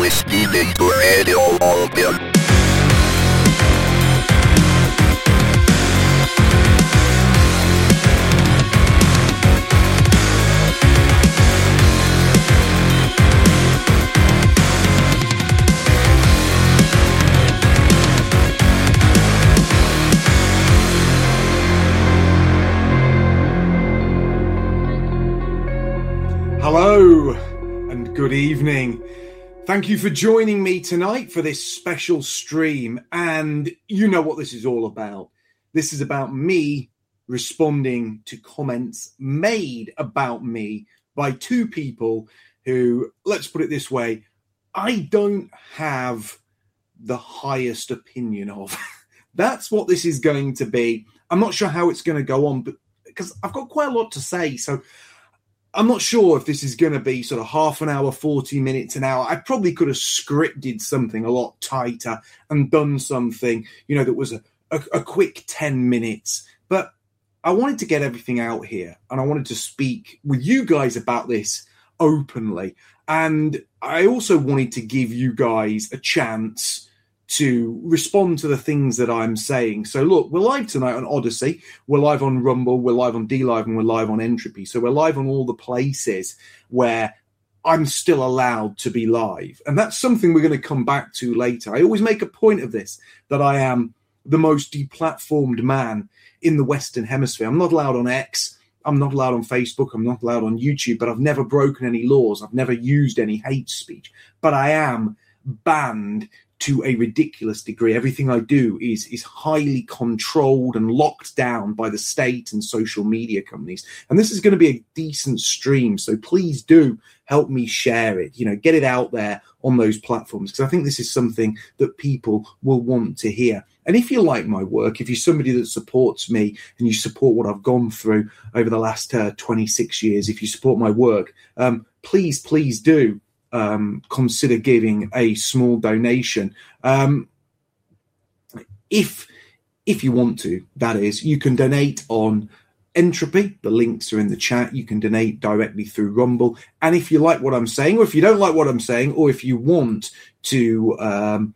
listening to Radio Malkin. Hello and good evening. Thank you for joining me tonight for this special stream. And you know what this is all about. This is about me responding to comments made about me by two people who, let's put it this way, I don't have the highest opinion of. That's what this is going to be. I'm not sure how it's going to go on, but because I've got quite a lot to say. So I'm not sure if this is going to be sort of half an hour, 40 minutes, an hour. I probably could have scripted something a lot tighter and done something, that was a quick 10 minutes. But I wanted to get everything out here, and I wanted to speak with you guys about this openly. And I also wanted to give you guys a chance to respond to the things that I'm saying. So look, we're live tonight on Odyssey, we're live on Rumble, we're live on DLive, and we're live on Entropy. So we're live on all the places where I'm still allowed to be live. And that's something we're going to come back to later. I always make a point of this, that I am the most deplatformed man in the Western Hemisphere. I'm not allowed on X, I'm not allowed on Facebook, I'm not allowed on YouTube, but I've never broken any laws, I've never used any hate speech. But I am banned to a ridiculous degree. Everything I do is highly controlled and locked down by the state and social media companies. And this is going to be a decent stream, so please do help me share it. Get it out there on those platforms, because I think this is something that people will want to hear. And if you like my work, if you're somebody that supports me and you support what I've gone through over the last 26 years, if you support my work, please do consider giving a small donation. If you want to, that is, you can donate on Entropy. The links are in the chat. You can donate directly through Rumble. And if you like what I'm saying, or if you don't like what I'm saying, or if you want to,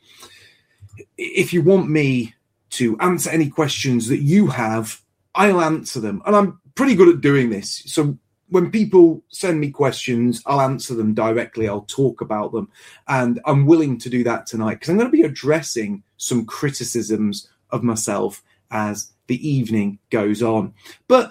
if you want me to answer any questions that you have, I'll answer them. And I'm pretty good at doing this. So when people send me questions, I'll answer them directly. I'll talk about them. And I'm willing to do that tonight because I'm going to be addressing some criticisms of myself as the evening goes on. But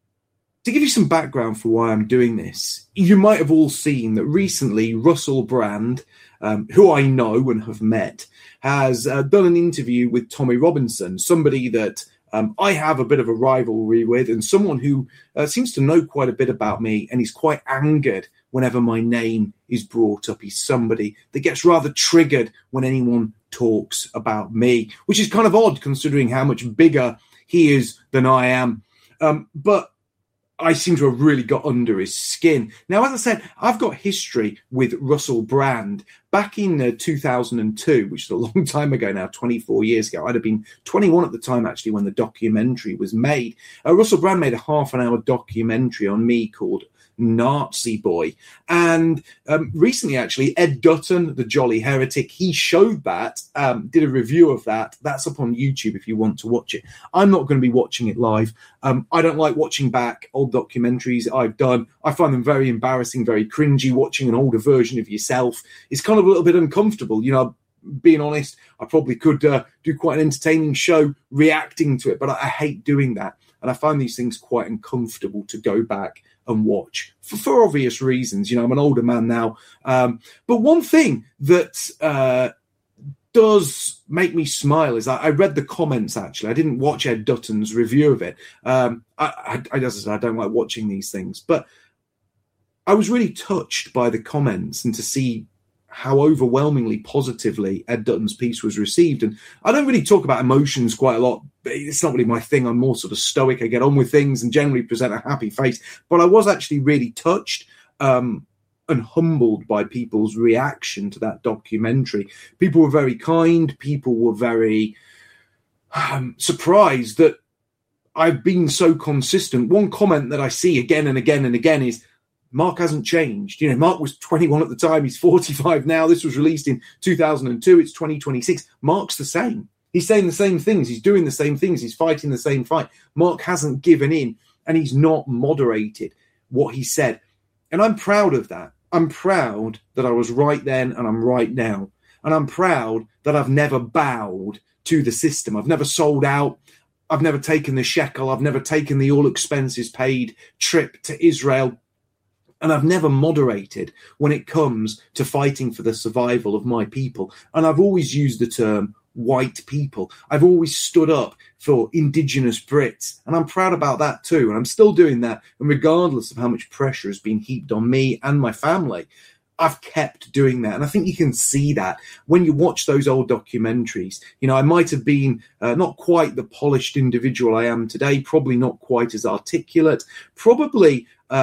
to give you some background for why I'm doing this, you might have all seen that recently Russell Brand, who I know and have met, has done an interview with Tommy Robinson, somebody that I have a bit of a rivalry with, and someone who seems to know quite a bit about me, and he's quite angered whenever my name is brought up. He's somebody that gets rather triggered when anyone talks about me, which is kind of odd considering how much bigger he is than I am. But I seem to have really got under his skin. Now, as I said, I've got history with Russell Brand. Back in 2002, which is a long time ago now, 24 years ago. I'd have been 21 at the time, actually, when the documentary was made. Russell Brand made a half-an-hour documentary on me called Nazi Boy. And recently, actually, Ed Dutton, the Jolly Heretic, he showed that, did a review of that. That's up on YouTube if you want to watch it. I'm not going to be watching it live. I don't like watching back old documentaries I've done. I find them very embarrassing, very cringy. Watching an older version of yourself is kind of a little bit uncomfortable. Being honest, I probably could do quite an entertaining show reacting to it, but I hate doing that. And I find these things quite uncomfortable to go back and watch for obvious reasons. I'm an older man now. But one thing that does make me smile is I read the comments, actually. I didn't watch Ed Dutton's review of it. I don't like watching these things. But I was really touched by the comments and to see how overwhelmingly positively Ed Dutton's piece was received. And I don't really talk about emotions quite a lot. It's not really my thing. I'm more sort of stoic. I get on with things and generally present a happy face. But I was actually really touched and humbled by people's reaction to that documentary. People were very kind. People were very surprised that I've been so consistent. One comment that I see again and again and again is, Mark hasn't changed. Mark was 21 at the time. He's 45 now. This was released in 2002. It's 2026. Mark's the same. He's saying the same things. He's doing the same things. He's fighting the same fight. Mark hasn't given in, and he's not moderated what he said. And I'm proud of that. I'm proud that I was right then and I'm right now. And I'm proud that I've never bowed to the system. I've never sold out. I've never taken the shekel. I've never taken the all expenses paid trip to Israel. And I've never moderated when it comes to fighting for the survival of my people. And I've always used the term white people. I've always stood up for indigenous Brits. And I'm proud about that too. And I'm still doing that. And regardless of how much pressure has been heaped on me and my family, I've kept doing that. And I think you can see that when you watch those old documentaries. I might have been not quite the polished individual I am today, probably not quite as articulate, probably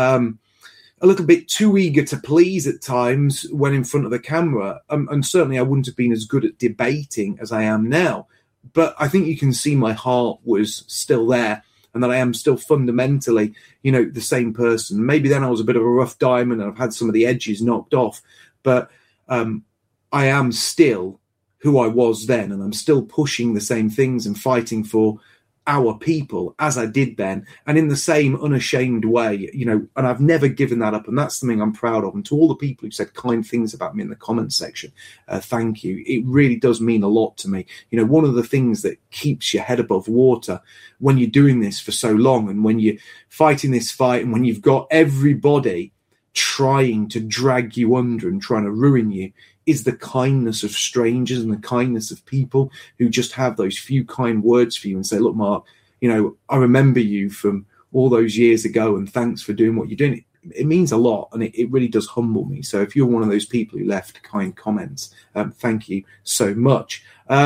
a little bit too eager to please at times when in front of the camera. And certainly I wouldn't have been as good at debating as I am now. But I think you can see my heart was still there and that I am still fundamentally, the same person. Maybe then I was a bit of a rough diamond and I've had some of the edges knocked off. But I am still who I was then, and I'm still pushing the same things and fighting for our people as I did then, and in the same unashamed way, and I've never given that up, and that's something I'm proud of. And to all the people who said kind things about me in the comments section, thank you. It really does mean a lot to me. One of the things that keeps your head above water when you're doing this for so long, and when you're fighting this fight, and when you've got everybody trying to drag you under and trying to ruin you, is the kindness of strangers and the kindness of people who just have those few kind words for you and say, look, Mark, I remember you from all those years ago and thanks for doing what you're doing. It means a lot, and it really does humble me. So if you're one of those people who left kind comments, thank you so much.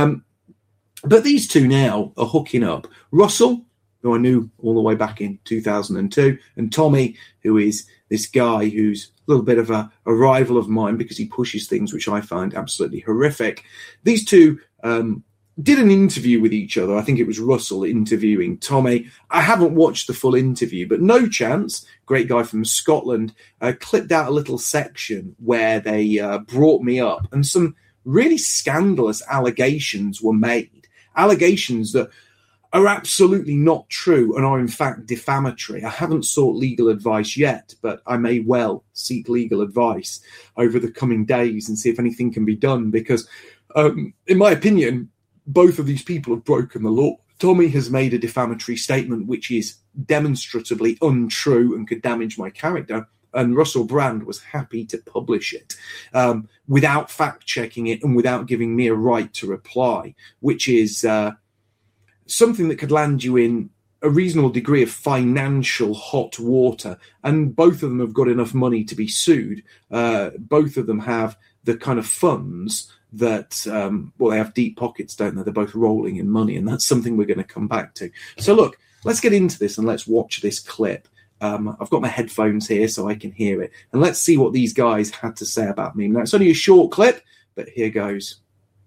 But these two now are hooking up. Russell, who I knew all the way back in 2002, and Tommy, who is this guy who's a little bit of a rival of mine because he pushes things which I find absolutely horrific. These two did an interview with each other. I think it was Russell interviewing Tommy. I haven't watched the full interview, but No Chance, great guy from Scotland, clipped out a little section where they brought me up, and some really scandalous allegations were made. Allegations that are absolutely not true and are in fact defamatory. I haven't sought legal advice yet, but I may well seek legal advice over the coming days and see if anything can be done, because in my opinion, both of these people have broken the law. Tommy has made a defamatory statement which is demonstrably untrue and could damage my character, and Russell Brand was happy to publish it without fact-checking it and without giving me a right to reply, which is something that could land you in a reasonable degree of financial hot water. And both of them have got enough money to be sued. Both of them have the kind of funds that, they have deep pockets, don't they? They're both rolling in money, and that's something we're going to come back to. So look, let's get into this and let's watch this clip. I've got my headphones here so I can hear it. And let's see what these guys had to say about me. Now, it's only a short clip, but here goes.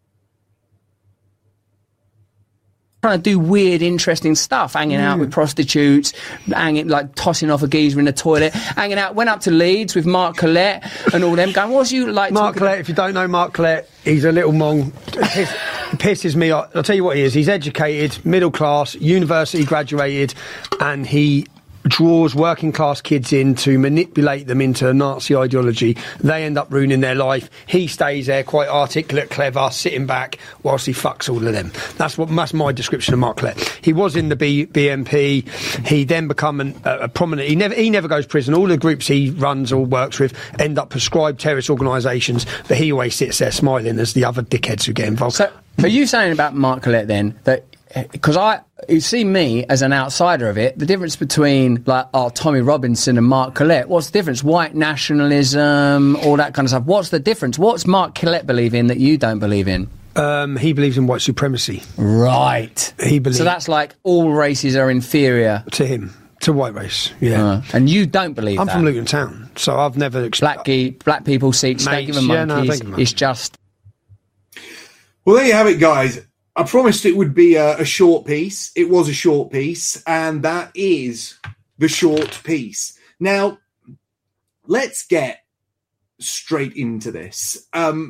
Trying to do weird, interesting stuff, hanging out with prostitutes, tossing off a geezer in the toilet, hanging out. Went up to Leeds with Mark Collett and all them, going, "What's you like?" Mark Collett, if you don't know Mark Collett, he's a little mong. Pisses me off. I'll tell you what he is. He's educated, middle class, university graduated, and he draws working class kids in to manipulate them into a Nazi ideology. They end up ruining their life. He stays there quite articulate, clever, sitting back whilst he fucks all of them. That's my description of Mark Collett. He was in the BNP. He then become a prominent. He never goes to prison. All the groups he runs or works with end up prescribed terrorist organisations, but he always sits there smiling as the other dickheads who get involved. So, are you saying about Mark Collett then that? Because you see me as an outsider of it, the difference between Tommy Robinson and Mark Collett, what's the difference? White nationalism, all that kind of stuff. What's the difference? What's Mark Collett believe in that you don't believe in? He believes in white supremacy. Right. So that's like all races are inferior to him. To white race, yeah. And you don't believe I'm that? from Luton Town, so I've never... Black people seek steak and monkeys. It's just... Well, there you have it, guys. I promised it would be a short piece. It was a short piece, and that is the short piece. Now, let's get straight into this.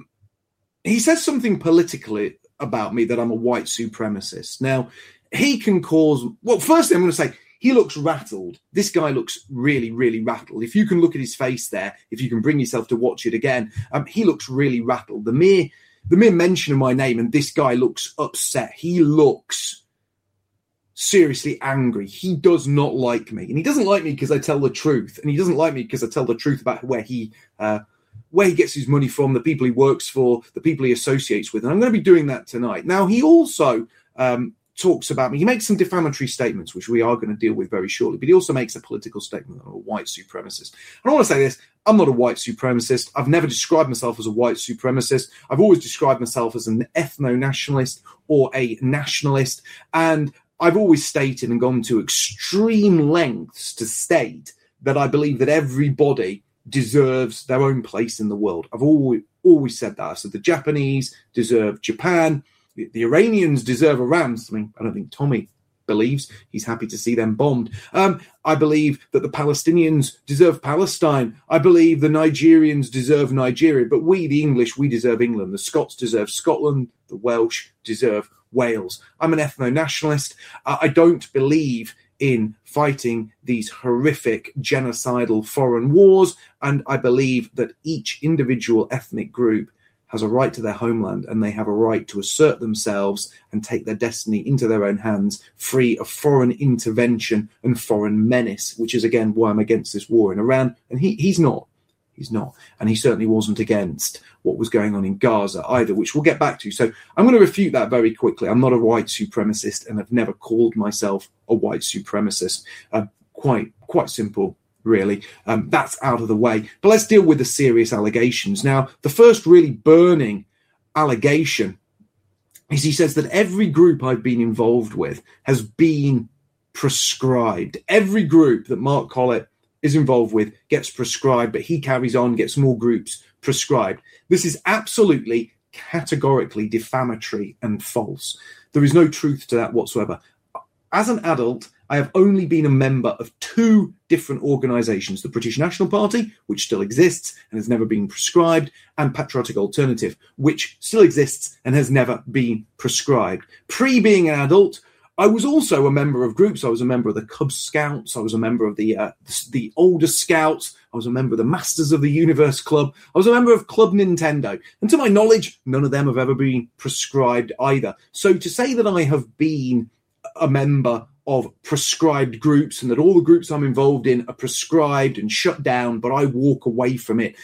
He says something politically about me that I'm a white supremacist. Now, he can cause... Well, firstly, I'm going to say he looks rattled. This guy looks really, really rattled. If you can look at his face there, if you can bring yourself to watch it again, he looks really rattled. The mere mention of my name, and this guy looks upset. He looks seriously angry. He does not like me. And he doesn't like me because I tell the truth. And he doesn't like me because I tell the truth about where he gets his money from, the people he works for, the people he associates with. And I'm going to be doing that tonight. Now, he also talks about me. He makes some defamatory statements, which we are going to deal with very shortly. But he also makes a political statement that I'm a white supremacist. And I want to say this. I'm not a white supremacist. I've never described myself as a white supremacist. I've always described myself as an ethno-nationalist or a nationalist. And I've always stated and gone to extreme lengths to state that I believe that everybody deserves their own place in the world. I've always said that. I said the Japanese deserve Japan. The Iranians deserve Iran. Something I don't think Tommy believes. He's happy to see them bombed. I believe that the Palestinians deserve Palestine. I believe the Nigerians deserve Nigeria. But we, the English, we deserve England. The Scots deserve Scotland. The Welsh deserve Wales. I'm an ethno-nationalist. I don't believe in fighting these horrific genocidal foreign wars. And I believe that each individual ethnic group has a right to their homeland, and they have a right to assert themselves and take their destiny into their own hands, free of foreign intervention and foreign menace, which is, again, why I'm against this war in Iran. And he's not. He's not. And he certainly wasn't against what was going on in Gaza either, which we'll get back to. So I'm going to refute that very quickly. I'm not a white supremacist, and I've never called myself a white supremacist. Quite simple. Really, that's out of the way. But let's deal with the serious allegations. Now, the first really burning allegation is he says that every group I've been involved with has been prescribed. Every group that Mark Collett is involved with gets prescribed, but he carries on, gets more groups prescribed. This is absolutely categorically defamatory and false. There is no truth to that whatsoever. As an adult, I have only been a member of two different organisations, the British National Party, which still exists and has never been prescribed, and Patriotic Alternative, which still exists and has never been prescribed. Pre-being an adult, I was also a member of groups. I was a member of the Cub Scouts. I was a member of the Older Scouts. I was a member of the Masters of the Universe Club. I was a member of Club Nintendo. And to my knowledge, none of them have ever been prescribed either. So to say that I have been a member of prescribed groups and that all the groups I'm involved in are prescribed and shut down, but I walk away from it,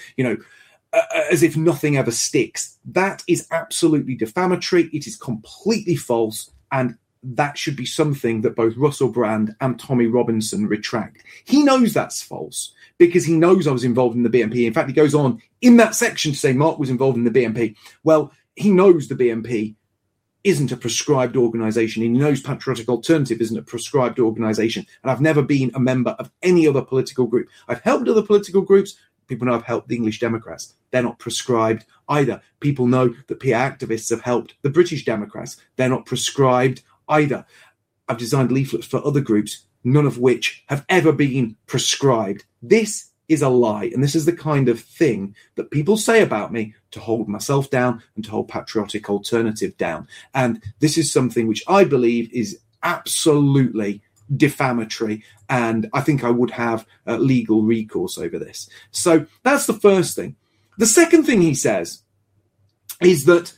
as if nothing ever sticks. That is absolutely defamatory. It is completely false. And that should be something that both Russell Brand and Tommy Robinson retract. He knows that's false because he knows I was involved in the BNP. In fact, he goes on in that section to say Mark was involved in the BNP. Well, he knows the BNP isn't a prescribed organisation. He knows Patriotic Alternative isn't a prescribed organisation. And I've never been a member of any other political group. I've helped other political groups. People know I've helped the English Democrats. They're not prescribed either. People know that peer activists have helped the British Democrats. They're not prescribed either. I've designed leaflets for other groups, none of which have ever been prescribed. This is a lie. And this is the kind of thing that people say about me to hold myself down and to hold Patriotic Alternative down. And this is something which I believe is absolutely defamatory. And I think I would have legal recourse over this. So that's the first thing. The second thing he says is that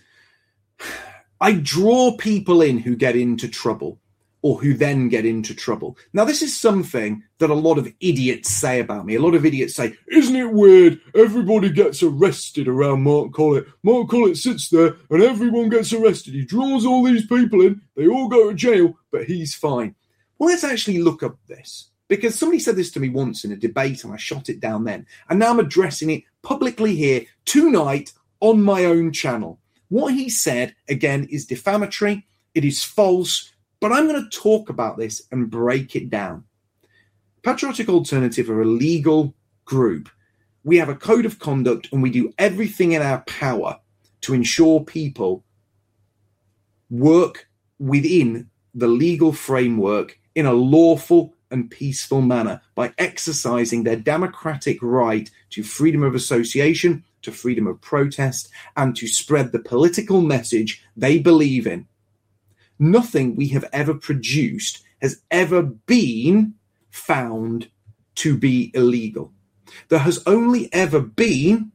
I draw people in who get into trouble, or who then get into trouble. Now, this is something that a lot of idiots say about me. A lot of idiots say, isn't it weird? Everybody gets arrested around Mark Collett. Mark Collett sits there and everyone gets arrested. He draws all these people in. They all go to jail, but he's fine. Well, let's actually look up this, because somebody said this to me once in a debate and I shot it down then. And now I'm addressing it publicly here tonight on my own channel. What he said, again, is defamatory. It is false. But I'm going to talk about this and break it down. Patriotic Alternative are a legal group. We have a code of conduct and we do everything in our power to ensure people work within the legal framework in a lawful and peaceful manner by exercising their democratic right to freedom of association, to freedom of protest, and to spread the political message they believe in. Nothing we have ever produced has ever been found to be illegal. There has only ever been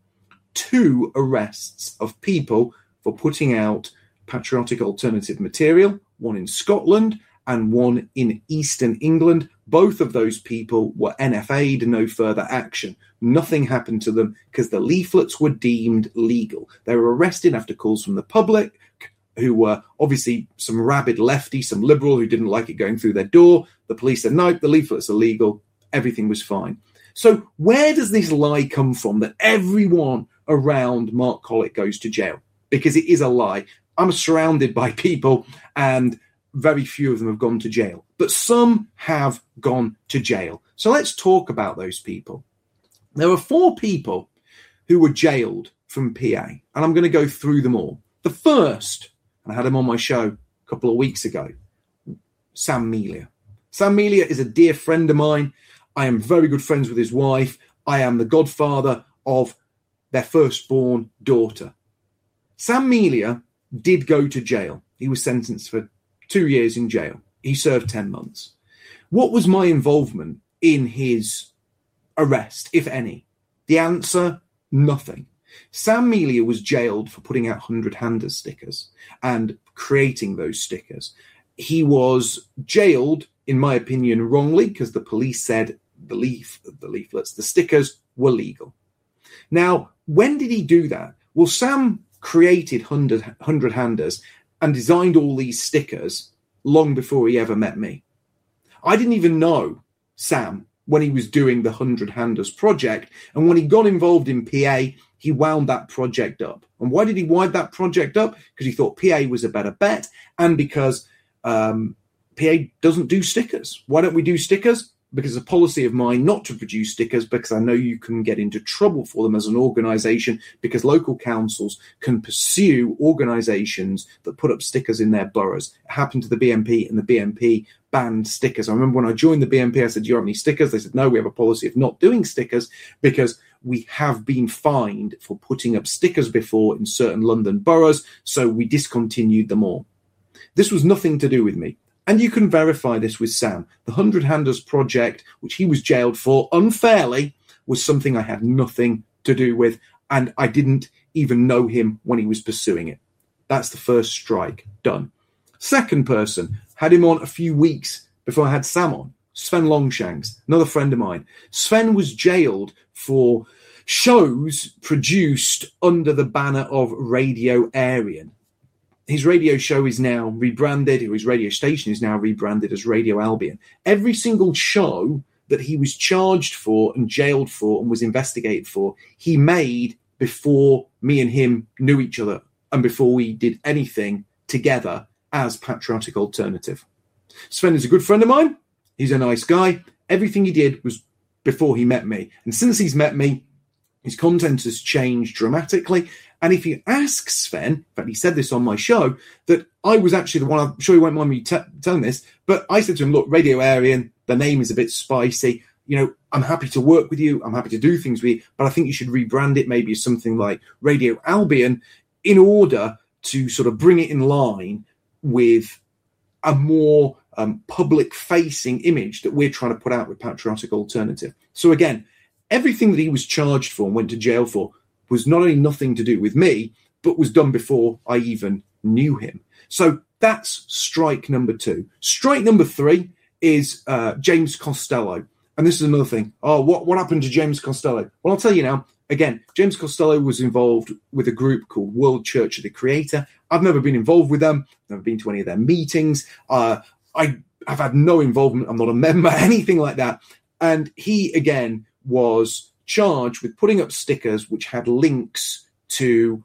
2 arrests of people for putting out patriotic alternative material, one in Scotland and one in Eastern England. Both of those people were NFA'd, no further action. Nothing happened to them because the leaflets were deemed legal. They were arrested after calls from the public, who were obviously some rabid lefty, some liberal who didn't like it going through their door. The police said, no, the leaflets are legal. Everything was fine. So where does this lie come from that everyone around Mark Collett goes to jail? Because it is a lie. I'm surrounded by people and very few of them have gone to jail. But some have gone to jail. So let's talk about those people. There were 4 people who were jailed from PA, and I'm going to go through them all. The first, and I had him on my show a couple of weeks ago, Sam Melia. Sam Melia is a dear friend of mine. I am very good friends with his wife. I am the godfather of their firstborn daughter. Sam Melia did go to jail. He was sentenced for 2 years in jail. He served 10 months. What was my involvement in his arrest, if any? The answer, nothing. Sam Melia was jailed for putting out 100-handers stickers and creating those stickers. He was jailed, in my opinion, wrongly, because the police said the leaflets, the stickers were legal. Now, when did he do that? Well, Sam created 100-handers and designed all these stickers long before he ever met me. I didn't even know Sam when he was doing the 100-handers project. And when he got involved in PA, he wound that project up. And why did he wind that project up? Because he thought PA was a better bet and because PA doesn't do stickers. Why don't we do stickers? Because it's a policy of mine not to produce stickers because I know you can get into trouble for them as an organisation because local councils can pursue organisations that put up stickers in their boroughs. It happened to the BNP and the BNP banned stickers. I remember when I joined the BNP, I said, do you have any stickers? They said, no, we have a policy of not doing stickers because we have been fined for putting up stickers before in certain London boroughs, so we discontinued them all. This was nothing to do with me. And you can verify this with Sam. The 100-handers project, which he was jailed for unfairly, was something I had nothing to do with, and I didn't even know him when he was pursuing it. That's the first strike. Done. Second person, had him on a few weeks before I had Sam on. Sven Longshanks, another friend of mine. Sven was jailed for shows produced under the banner of Radio Aryan. His radio show is now rebranded, or his radio station is now rebranded as Radio Albion. Every single show that he was charged for and jailed for and was investigated for, he made before me and him knew each other and before we did anything together as Patriotic Alternative. Sven is a good friend of mine. He's a nice guy. Everything he did was before he met me. And since he's met me, his content has changed dramatically. And if you ask Sven, in fact, he said this on my show, that I was actually the one, I'm sure he won't mind me telling this, but I said to him, look, Radio Aryan, the name is a bit spicy. You know, I'm happy to work with you. I'm happy to do things with you, but I think you should rebrand it maybe as something like Radio Albion in order to sort of bring it in line with a more public-facing image that we're trying to put out with Patriotic Alternative. So again, everything that he was charged for and went to jail for was not only nothing to do with me, but was done before I even knew him. So that's strike number 2. Strike number 3 is James Costello. And this is another thing. Oh, what happened to James Costello? Well, I'll tell you now. Again, James Costello was involved with a group called World Church of the Creator. I've never been involved with them. Never been to any of their meetings. I've had no involvement. I'm not a member, anything like that. And he, again, was charged with putting up stickers which had links to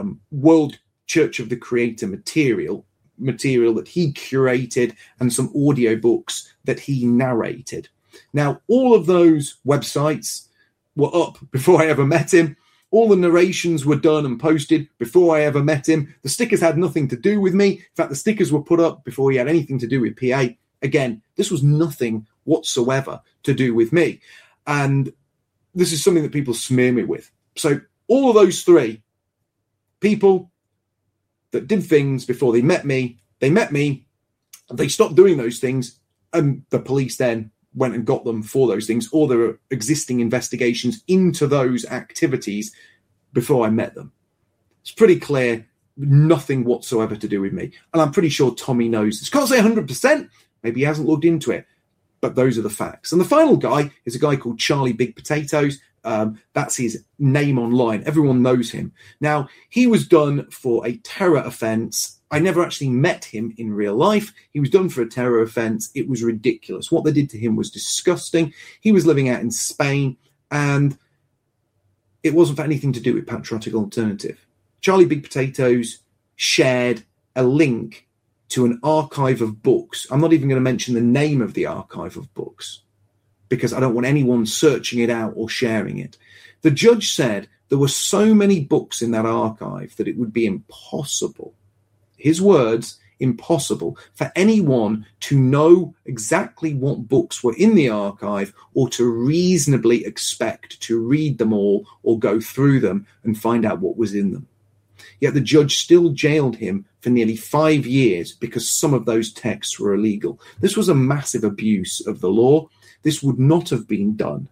World Church of the Creator material that he curated and some audiobooks that he narrated. Now, all of those websites were up before I ever met him. All the narrations were done and posted before I ever met him. The stickers had nothing to do with me. In fact, the stickers were put up before he had anything to do with PA. Again, this was nothing whatsoever to do with me. And this is something that people smear me with. So all of those three people that did things before they met me, they stopped doing those things, and the police then went and got them for those things, or there are existing investigations into those activities before I met them. It's pretty clear, nothing whatsoever to do with me. And I'm pretty sure Tommy knows this. Can't say 100%, maybe he hasn't looked into it, but those are the facts. And the final guy is a guy called Charlie Big Potatoes. That's his name online. Everyone knows him. Now, he was done for a terror offence. I never actually met him in real life. He was done for a terror offence. It was ridiculous. What they did to him was disgusting. He was living out in Spain, and it wasn't for anything to do with Patriotic Alternative. Charlie Big Potatoes shared a link to an archive of books. I'm not even going to mention the name of the archive of books because I don't want anyone searching it out or sharing it. The judge said there were so many books in that archive that it would be impossible, his words, impossible for anyone to know exactly what books were in the archive or to reasonably expect to read them all or go through them and find out what was in them. Yet the judge still jailed him for nearly 5 years because some of those texts were illegal. This was a massive abuse of the law. This would not have been done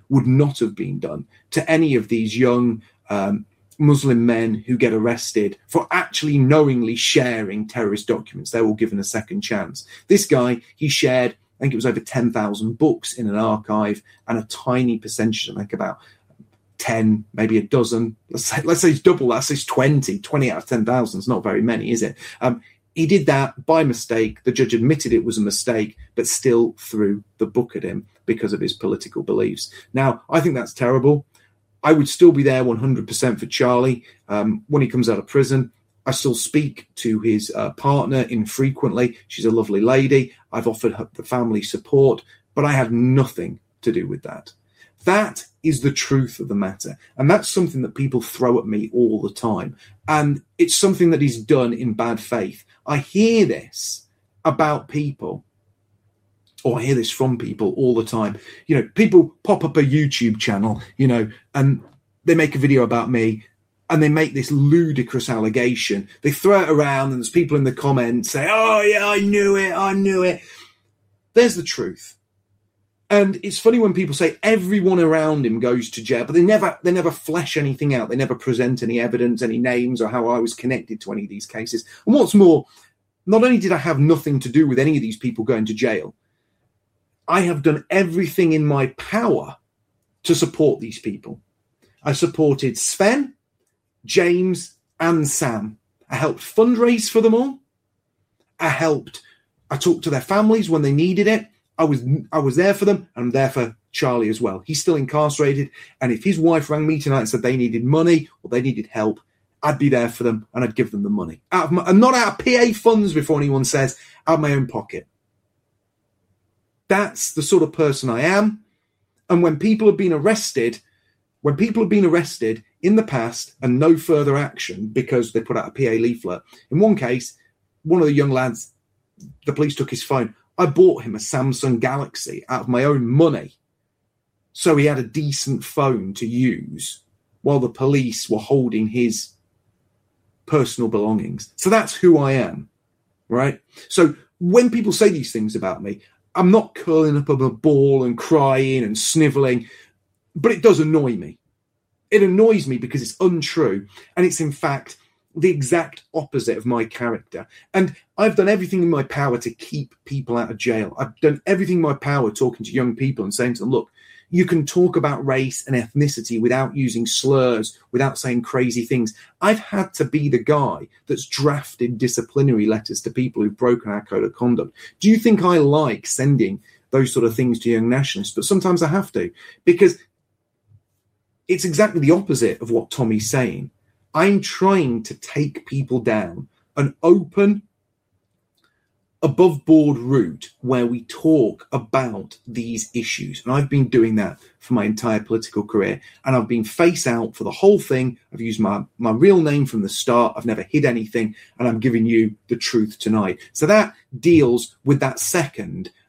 to any of these young Muslim men who get arrested for actually knowingly sharing terrorist documents. They're all given a second chance. This guy, he shared, I think it was over 10,000 books in an archive, and a tiny percentage, I think about 10, maybe a dozen. Let's say it's double that. So it's 20 out of 10,000 is not very many, is it? He did that by mistake. The judge admitted it was a mistake, but still threw the book at him because of his political beliefs. Now, I think that's terrible. I would still be there 100% for Charlie. When he comes out of prison, I still speak to his partner infrequently. She's a lovely lady. I've offered her the family support, but I have nothing to do with that. That is the truth of the matter. And that's something that people throw at me all the time. And it's something that is done in bad faith. I hear this about people, or I hear this from people all the time. You know, people pop up a YouTube channel, you know, and they make a video about me and they make this ludicrous allegation. They throw it around and there's people in the comments say, oh yeah, I knew it. There's the truth. And it's funny when people say everyone around him goes to jail, but they never flesh anything out. They never present any evidence, any names, or how I was connected to any of these cases. And what's more, not only did I have nothing to do with any of these people going to jail, I have done everything in my power to support these people. I supported Sven, James, and Sam. I helped fundraise for them all. I talked to their families when they needed it. I was there for them, and I'm there for Charlie as well. He's still incarcerated, and if his wife rang me tonight and said they needed money or they needed help, I'd be there for them and I'd give them the money. And not out of PA funds, before anyone says, out of my own pocket. That's the sort of person I am. And when people have been arrested in the past and no further action because they put out a PA leaflet, in one case, one of the young lads, the police took his phone. I bought him a Samsung Galaxy out of my own money so he had a decent phone to use while the police were holding his personal belongings. So that's who I am, right? So when people say these things about me, I'm not curling up on a ball and crying and snivelling, but it does annoy me. It annoys me because it's untrue, and it's in fact the exact opposite of my character. And I've done everything in my power to keep people out of jail. I've done everything in my power talking to young people and saying to them, look, you can talk about race and ethnicity without using slurs, without saying crazy things. I've had to be the guy that's drafted disciplinary letters to people who've broken our code of conduct. Do you think I like sending those sort of things to young nationalists? But sometimes I have to, because it's exactly the opposite of what Tommy's saying. I'm trying to take people down an open, above-board route where we talk about these issues. And I've been doing that for my entire political career. And I've been face out for the whole thing. I've used my real name from the start. I've never hid anything. And I'm giving you the truth tonight. So that deals with that second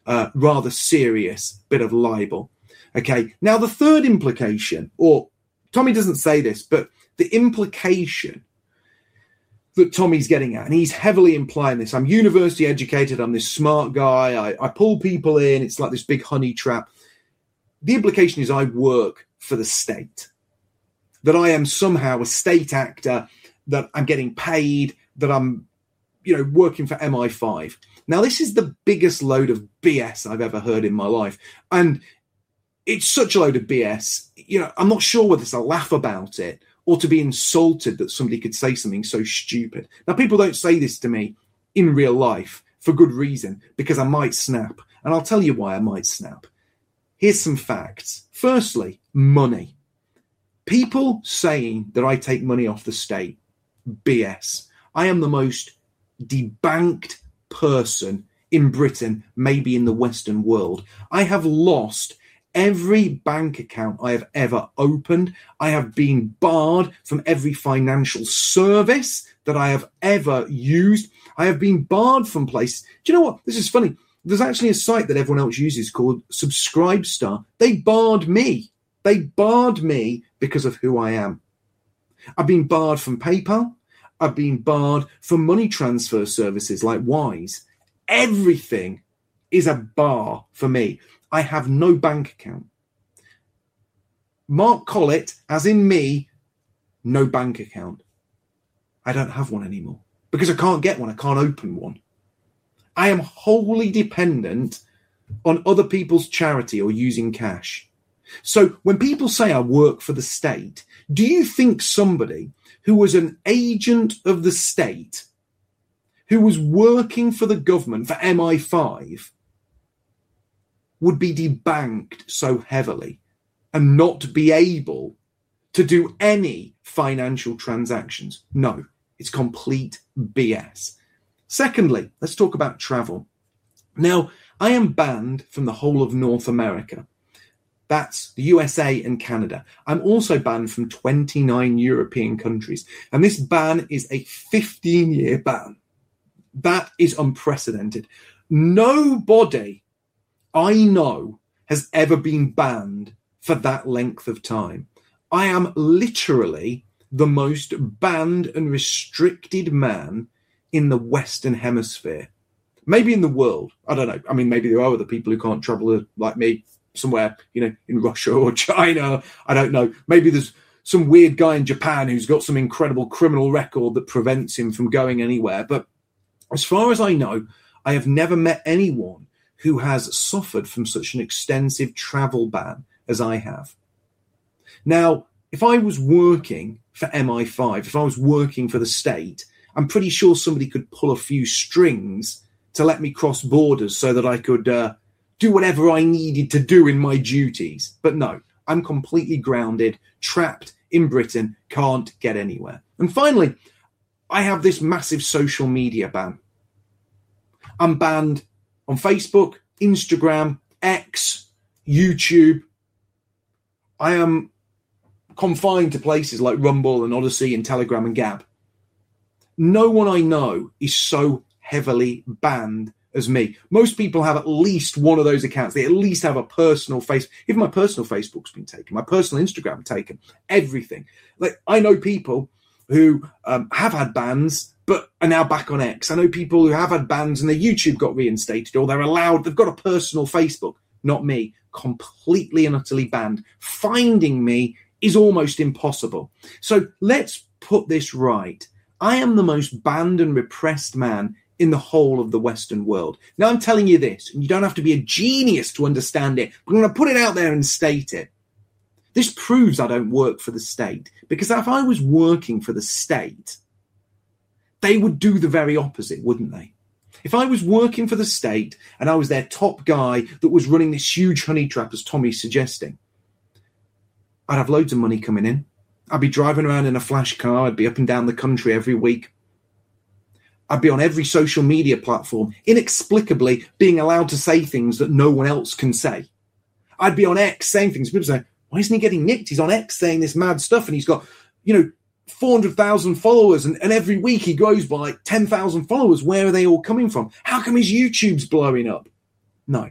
rather serious bit of libel. Okay, now the third implication, or Tommy doesn't say this, but the implication that Tommy's getting at, and he's heavily implying this, I'm university educated, I'm this smart guy, I pull people in, it's like this big honey trap. The implication is I work for the state, that I am somehow a state actor, that I'm getting paid, that I'm, working for MI5. Now, this is the biggest load of BS I've ever heard in my life. And it's such a load of BS. I'm not sure whether to laugh about it or to be insulted that somebody could say something so stupid. Now, people don't say this to me in real life for good reason, because I might snap. And I'll tell you why I might snap. Here's some facts. Firstly, money. People saying that I take money off the state, BS. I am the most debanked person in Britain, maybe in the Western world. I have lost every bank account I have ever opened. I have been barred from every financial service that I have ever used. I have been barred from places. Do you know what? This is funny. There's actually a site that everyone else uses called Subscribestar. They barred me. They barred me because of who I am. I've been barred from PayPal. I've been barred from money transfer services like Wise. Everything is a bar for me. I have no bank account. Mark Collett, as in me, no bank account. I don't have one anymore because I can't get one. I can't open one. I am wholly dependent on other people's charity or using cash. So when people say I work for the state, do you think somebody who was an agent of the state, who was working for the government for MI5, would be debanked so heavily and not be able to do any financial transactions? No, it's complete BS. Secondly, let's talk about travel. Now, I am banned from the whole of North America. That's the USA and Canada. I'm also banned from 29 European countries. And this ban is a 15-year ban. That is unprecedented. Nobody I know has ever been banned for that length of time. I am literally the most banned and restricted man in the Western Hemisphere. Maybe in the world. I don't know. I mean, maybe there are other people who can't travel like me somewhere, in Russia or China. I don't know. Maybe there's some weird guy in Japan who's got some incredible criminal record that prevents him from going anywhere. But as far as I know, I have never met anyone who has suffered from such an extensive travel ban as I have. Now, if I was working for MI5, if I was working for the state, I'm pretty sure somebody could pull a few strings to let me cross borders so that I could do whatever I needed to do in my duties. But no, I'm completely grounded, trapped in Britain, can't get anywhere. And finally, I have this massive social media ban. I'm banned on Facebook, Instagram, X, YouTube. I am confined to places like Rumble and Odyssey and Telegram and Gab. No one I know is so heavily banned as me. Most people have at least one of those accounts. They at least have a personal face. Even my personal Facebook's been taken. My personal Instagram taken. Everything. Like, I know people who have had bans but are now back on X. I know people who have had bans and their YouTube got reinstated, or they're allowed. They've got a personal Facebook. Not me. Completely and utterly banned. Finding me is almost impossible. So let's put this right. I am the most banned and repressed man in the whole of the Western world. Now, I'm telling you this, and you don't have to be a genius to understand it, but I'm going to put it out there and state it. This proves I don't work for the state, because if I was working for the state, they would do the very opposite, wouldn't they? If I was working for the state and I was their top guy that was running this huge honey trap, as Tommy's suggesting, I'd have loads of money coming in. I'd be driving around in a flash car. I'd be up and down the country every week. I'd be on every social media platform, inexplicably being allowed to say things that no one else can say. I'd be on X saying things. People say, why isn't he getting nicked? He's on X saying this mad stuff, and he's got, 400,000 followers, and every week he grows by like 10,000 followers. Where are they all coming from? How come his YouTube's blowing up? No.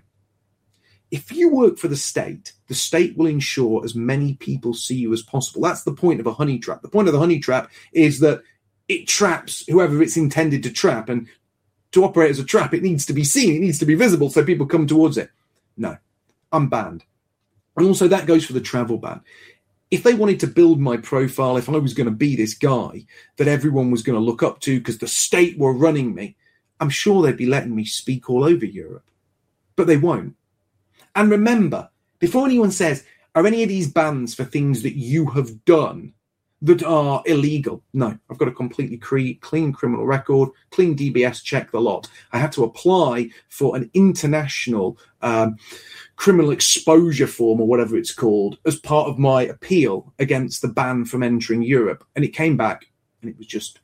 If you work for the state will ensure as many people see you as possible. That's the point of a honey trap. The point of the honey trap is that it traps whoever it's intended to trap. And to operate as a trap, it needs to be seen. It needs to be visible so people come towards it. No, I'm banned. And also that goes for the travel ban. If they wanted to build my profile, if I was going to be this guy that everyone was going to look up to because the state were running me, I'm sure they'd be letting me speak all over Europe. But they won't. And remember, before anyone says, are any of these bans for things that you have done that are illegal? No, I've got a completely clean criminal record, clean DBS check, the lot. I had to apply for an international criminal exposure form or whatever it's called as part of my appeal against the ban from entering Europe. And it came back and it was just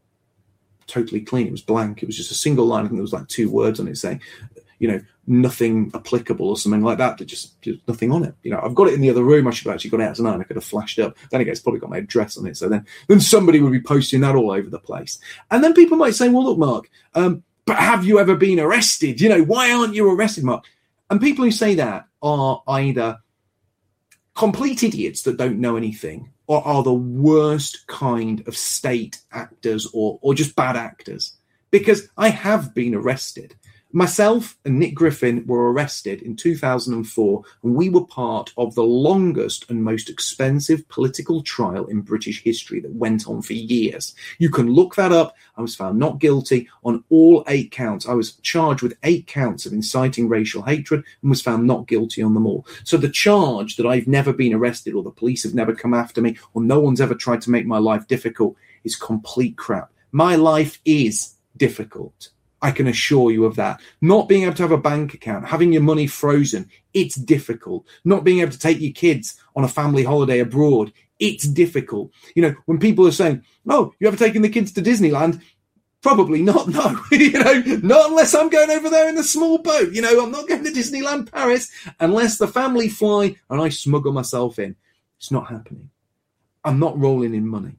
totally clean. It was blank. It was just a single line. I think there was like 2 words on it saying, nothing applicable or something like that. Just nothing on it. I've got it in the other room. I should have actually got it out tonight and I could have flashed up. Then again, it's probably got my address on it. So then somebody would be posting that all over the place. And then people might say, well, look, Mark, but have you ever been arrested? Why aren't you arrested, Mark? And people who say that are either complete idiots that don't know anything or are the worst kind of state actors or just bad actors. Because I have been arrested. Myself and Nick Griffin were arrested in 2004, and we were part of the longest and most expensive political trial in British history that went on for years. You can look that up. I was found not guilty on all 8 counts. I was charged with 8 counts of inciting racial hatred and was found not guilty on them all. So the charge that I've never been arrested or the police have never come after me or no one's ever tried to make my life difficult is complete crap. My life is difficult. I can assure you of that. Not being able to have a bank account, having your money frozen, it's difficult. Not being able to take your kids on a family holiday abroad, it's difficult. When people are saying, oh, you ever taken the kids to Disneyland? Probably not, no. Not unless I'm going over there in a small boat. I'm not going to Disneyland Paris unless the family fly and I smuggle myself in. It's not happening. I'm not rolling in money.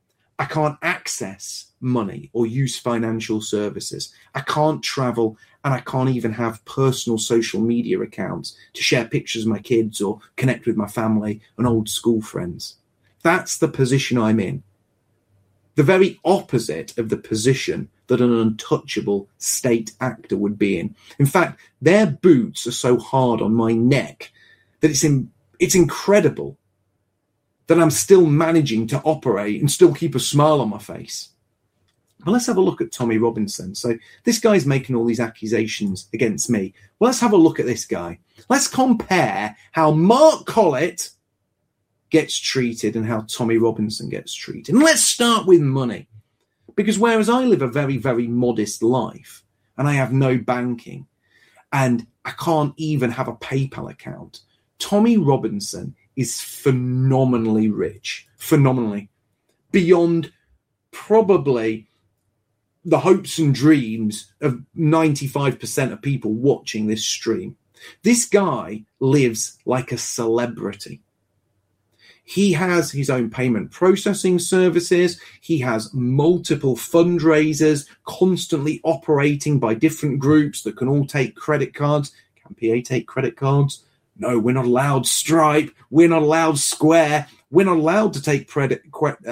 I can't access money or use financial services. I can't travel and I can't even have personal social media accounts to share pictures of my kids or connect with my family and old school friends. That's the position I'm in. The very opposite of the position that an untouchable state actor would be in. In fact, their boots are so hard on my neck that it's incredible that I'm still managing to operate and still keep a smile on my face. But let's have a look at Tommy Robinson. So this guy's making all these accusations against me. Well, let's have a look at this guy. Let's compare how Mark Collett gets treated and how Tommy Robinson gets treated. And let's start with money. Because whereas I live a very, very modest life and I have no banking and I can't even have a PayPal account, Tommy Robinson is phenomenally rich, phenomenally, beyond probably the hopes and dreams of 95% of people watching this stream. This guy lives like a celebrity. He has his own payment processing services. He has multiple fundraisers constantly operating by different groups that can all take credit cards. Can PA take credit cards? No, we're not allowed Stripe. We're not allowed Square. We're not allowed to take credit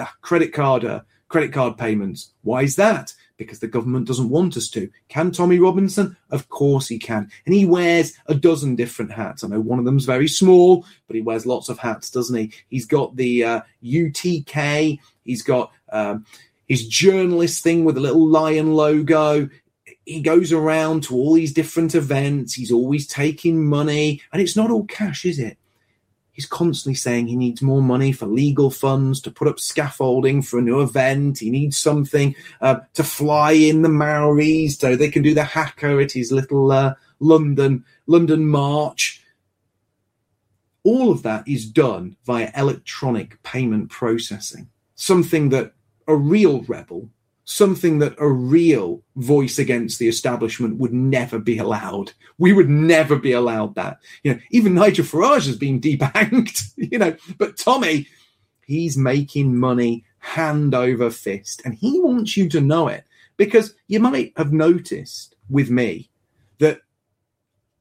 card payments. Why is that? Because the government doesn't want us to. Can Tommy Robinson? Of course he can. And he wears a dozen different hats. I know one of them's very small, but he wears lots of hats, doesn't he? He's got the UTK. He's got his journalist thing with a little lion logo. He goes around to all these different events. He's always taking money. And it's not all cash, is it? He's constantly saying he needs more money for legal funds, to put up scaffolding for a new event. He needs something to fly in the Maoris so they can do the haka at his little London march. All of that is done via electronic payment processing. Something that a real rebel, something that a real voice against the establishment would never be allowed. We would never be allowed that. Even Nigel Farage has been debanked, but Tommy, he's making money hand over fist and he wants you to know it because you might have noticed with me that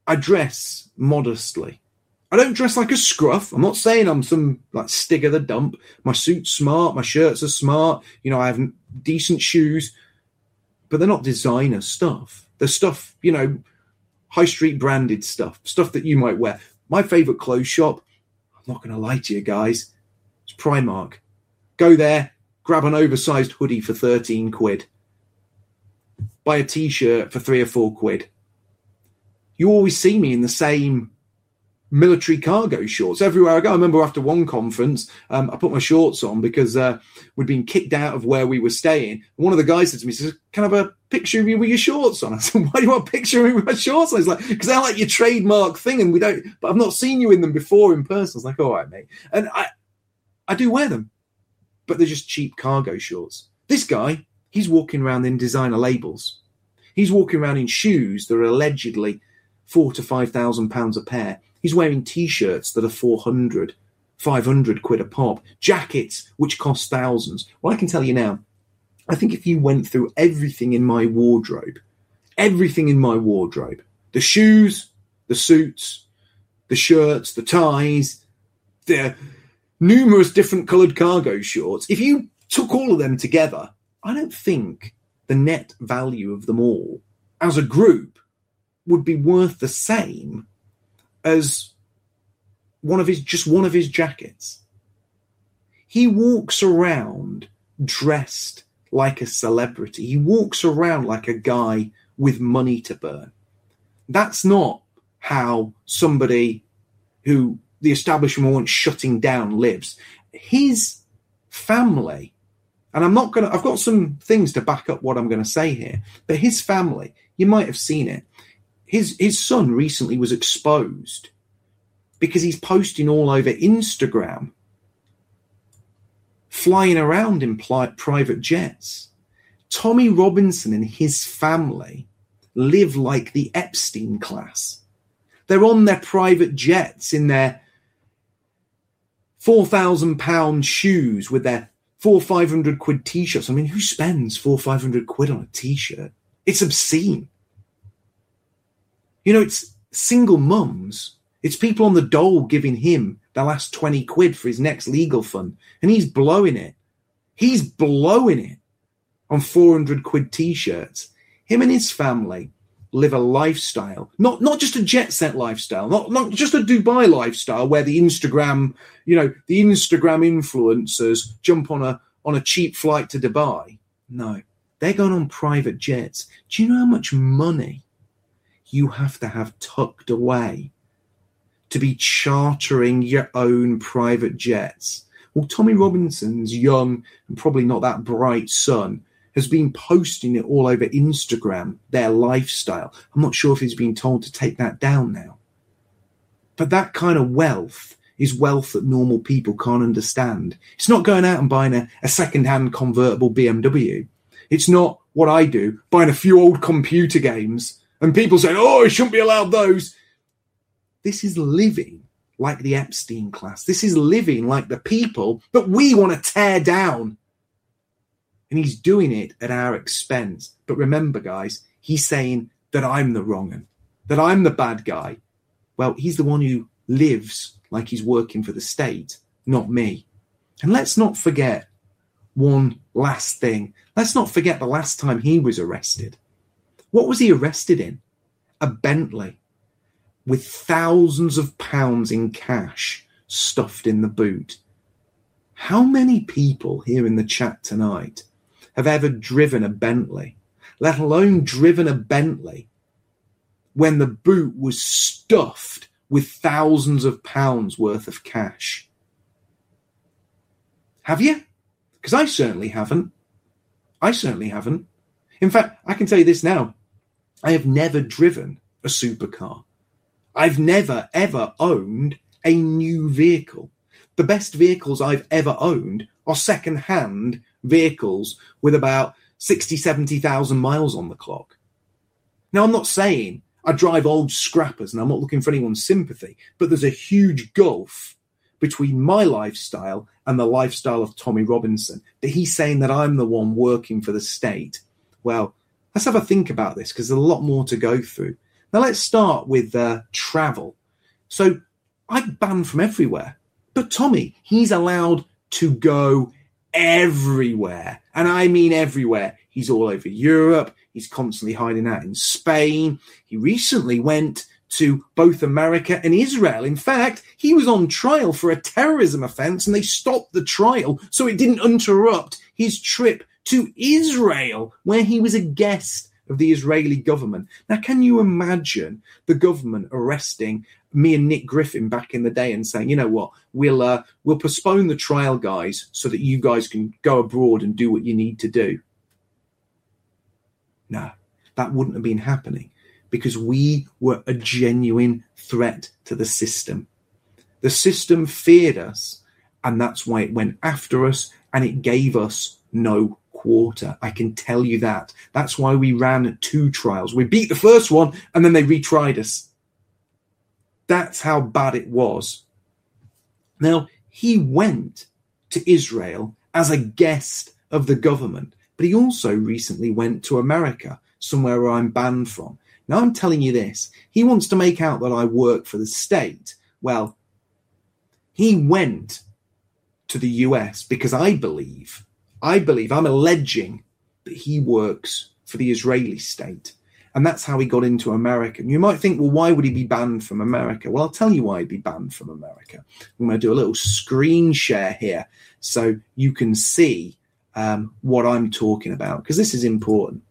I dress modestly. I don't dress like a scruff. I'm not saying I'm some like Stig of the dump. My suit's smart. My shirts are smart. You know, I have decent shoes, but they're not designer stuff. They're stuff, you know, high street branded stuff that you might wear. My favorite clothes shop, I'm not going to lie to you guys, it's Primark. Go there, grab an oversized hoodie for 13 quid. Buy a t-shirt for 3 or 4 quid. You always see me in the same military cargo shorts everywhere I go. I remember after one conference, I put my shorts on because we'd been kicked out of where we were staying. One of the guys said to me, says, "Can I have a picture of you with your shorts on?" I said, "Why do you want a picture of me with my shorts on?" He's like, "Because they're like your trademark thing, and we don't. But I've not seen you in them before in person." I was like, "All right, mate." And I do wear them, but they're just cheap cargo shorts. This guy, he's walking around in designer labels. He's walking around in shoes that are allegedly £4,000 to £5,000 a pair. He's wearing T-shirts that are 400, 500 quid a pop. Jackets, which cost thousands. Well, I can tell you now, I think if you went through everything in my wardrobe, the shoes, the suits, the shirts, the ties, the numerous different coloured cargo shorts, if you took all of them together, I don't think the net value of them all as a group would be worth the same as one of his jackets. He walks around dressed like a celebrity. He walks around like a guy with money to burn. That's not how somebody who the establishment wants shutting down lives. His family, and I've got some things to back up what I'm going to say here, but his family, you might have seen it. His son recently was exposed because he's posting all over Instagram, flying around in private jets. Tommy Robinson and his family live like the Epstein class. They're on their private jets in their £4,000 shoes with their 400-500 quid t-shirts. I mean, who spends 400-500 quid on a t-shirt? It's obscene. You know, it's single mums. It's people on the dole giving him the last 20 quid for his next legal fund. And he's blowing it. He's blowing it on 400 quid t-shirts. Him and his family live a lifestyle, not just a jet set lifestyle, not just a Dubai lifestyle where the Instagram influencers jump on a cheap flight to Dubai. No, they're going on private jets. Do you know how much money you have to have tucked away to be chartering your own private jets? Well, Tommy Robinson's young and probably not that bright son has been posting it all over Instagram, their lifestyle. I'm not sure if he's been told to take that down now. But that kind of wealth is wealth that normal people can't understand. It's not going out and buying a second-hand convertible BMW. It's not what I do, buying a few old computer games and people saying, "Oh, you shouldn't be allowed those." This is living like the Epstein class. This is living like the people that we want to tear down. And he's doing it at our expense. But remember, guys, he's saying that I'm the wrong one, that I'm the bad guy. Well, he's the one who lives like he's working for the state, not me. And let's not forget one last thing. Let's not forget the last time he was arrested. What was he arrested in? A Bentley with thousands of pounds in cash stuffed in the boot. How many people here in the chat tonight have ever driven a Bentley, let alone driven a Bentley, when the boot was stuffed with thousands of pounds worth of cash? Have you? Because I certainly haven't. In fact, I can tell you this now. I have never driven a supercar. I've never, ever owned a new vehicle. The best vehicles I've ever owned are second-hand vehicles with about 60, 70,000 miles on the clock. Now, I'm not saying I drive old scrappers and I'm not looking for anyone's sympathy, but there's a huge gulf between my lifestyle and the lifestyle of Tommy Robinson. But he's saying that I'm the one working for the state. Well, let's have a think about this, because there's a lot more to go through. Now, let's start with travel. So I'm banned from everywhere. But Tommy, he's allowed to go everywhere. And I mean everywhere. He's all over Europe. He's constantly hiding out in Spain. He recently went to both America and Israel. In fact, he was on trial for a terrorism offense and they stopped the trial so it didn't interrupt his trip to Israel, where he was a guest of the Israeli government. Now, can you imagine the government arresting me and Nick Griffin back in the day and saying, you know what, we'll postpone the trial, guys, so that you guys can go abroad and do what you need to do? No, that wouldn't have been happening because we were a genuine threat to the system. The system feared us, and that's why it went after us, and it gave us no quarter. I can tell you that. That's why we ran 2 trials. We beat the first one, and then they retried us. That's how bad it was. Now, he went to Israel as a guest of the government, but he also recently went to America, somewhere where I'm banned from. Now, I'm telling you this. He wants to make out that I work for the state. Well, he went to the US because I believe, I'm alleging that he works for the Israeli state. And that's how he got into America. And you might think, well, why would he be banned from America? Well, I'll tell you why he'd be banned from America. I'm going to do a little screen share here so you can see what I'm talking about, because this is important.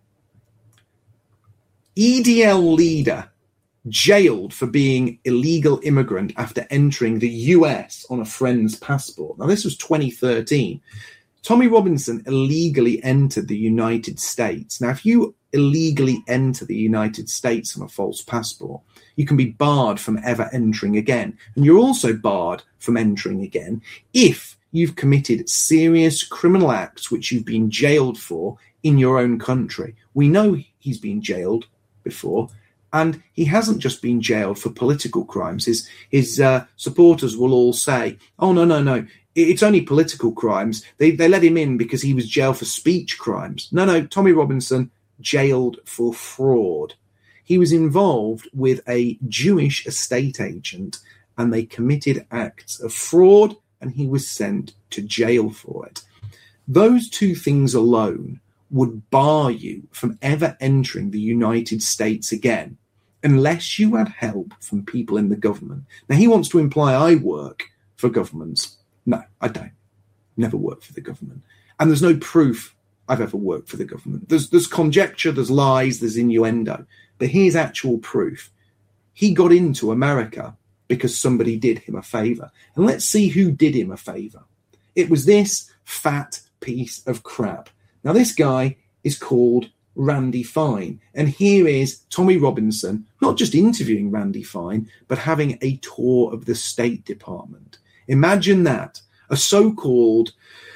EDL leader jailed for being illegal immigrant after entering the US on a friend's passport. Now, this was 2013. Tommy Robinson illegally entered the United States. Now, if you illegally enter the United States on a false passport, you can be barred from ever entering again. And you're also barred from entering again if you've committed serious criminal acts which you've been jailed for in your own country. We know he's been jailed before, and he hasn't just been jailed for political crimes. His supporters will all say, oh, no, it's only political crimes. They let him in because he was jailed for speech crimes. No, Tommy Robinson jailed for fraud. He was involved with a Jewish estate agent and they committed acts of fraud and he was sent to jail for it. Those 2 things alone would bar you from ever entering the United States again unless you had help from people in the government. Now, he wants to imply I work for governments. No, I don't. Never worked for the government. And there's no proof I've ever worked for the government. There's conjecture, there's lies, there's innuendo. But here's actual proof. He got into America because somebody did him a favor. And let's see who did him a favor. It was this fat piece of crap. Now, this guy is called Randy Fine. And here is Tommy Robinson, not just interviewing Randy Fine, but having a tour of the State Department. Imagine that. A so-called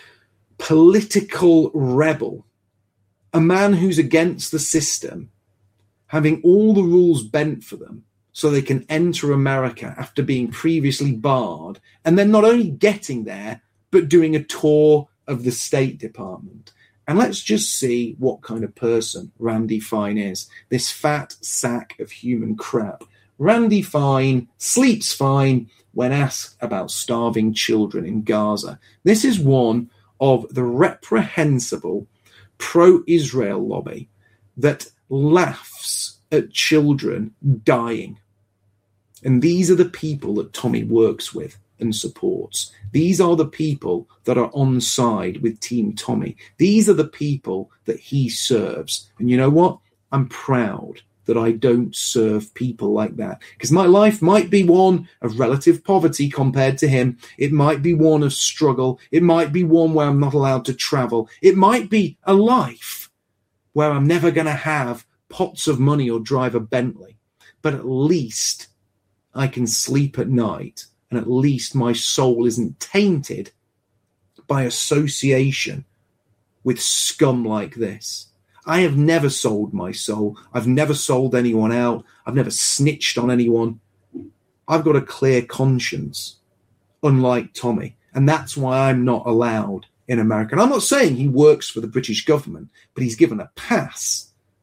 political rebel, a man who's against the system, having all the rules bent for them so they can enter America after being previously barred, and then not only getting there, but doing a tour of the State Department. And let's just see what kind of person Randy Fine is, this fat sack of human crap. Randy Fine sleeps fine when asked about starving children in Gaza. This is one of the reprehensible pro-Israel lobby that laughs at children dying. And these are the people that Tommy works with and supports. These are the people that are on side with Team Tommy. These are the people that he serves. And you know what? I'm proud that I don't serve people like that, because my life might be one of relative poverty compared to him. It might be one of struggle. It might be one where I'm not allowed to travel. It might be a life where I'm never going to have pots of money or drive a Bentley. But at least I can sleep at night, and at least my soul isn't tainted by association with scum like this. I have never sold my soul. I've never sold anyone out. I've never snitched on anyone. I've got a clear conscience, unlike Tommy. And that's why I'm not allowed in America. And I'm not saying he works for the British government, but he's given a pass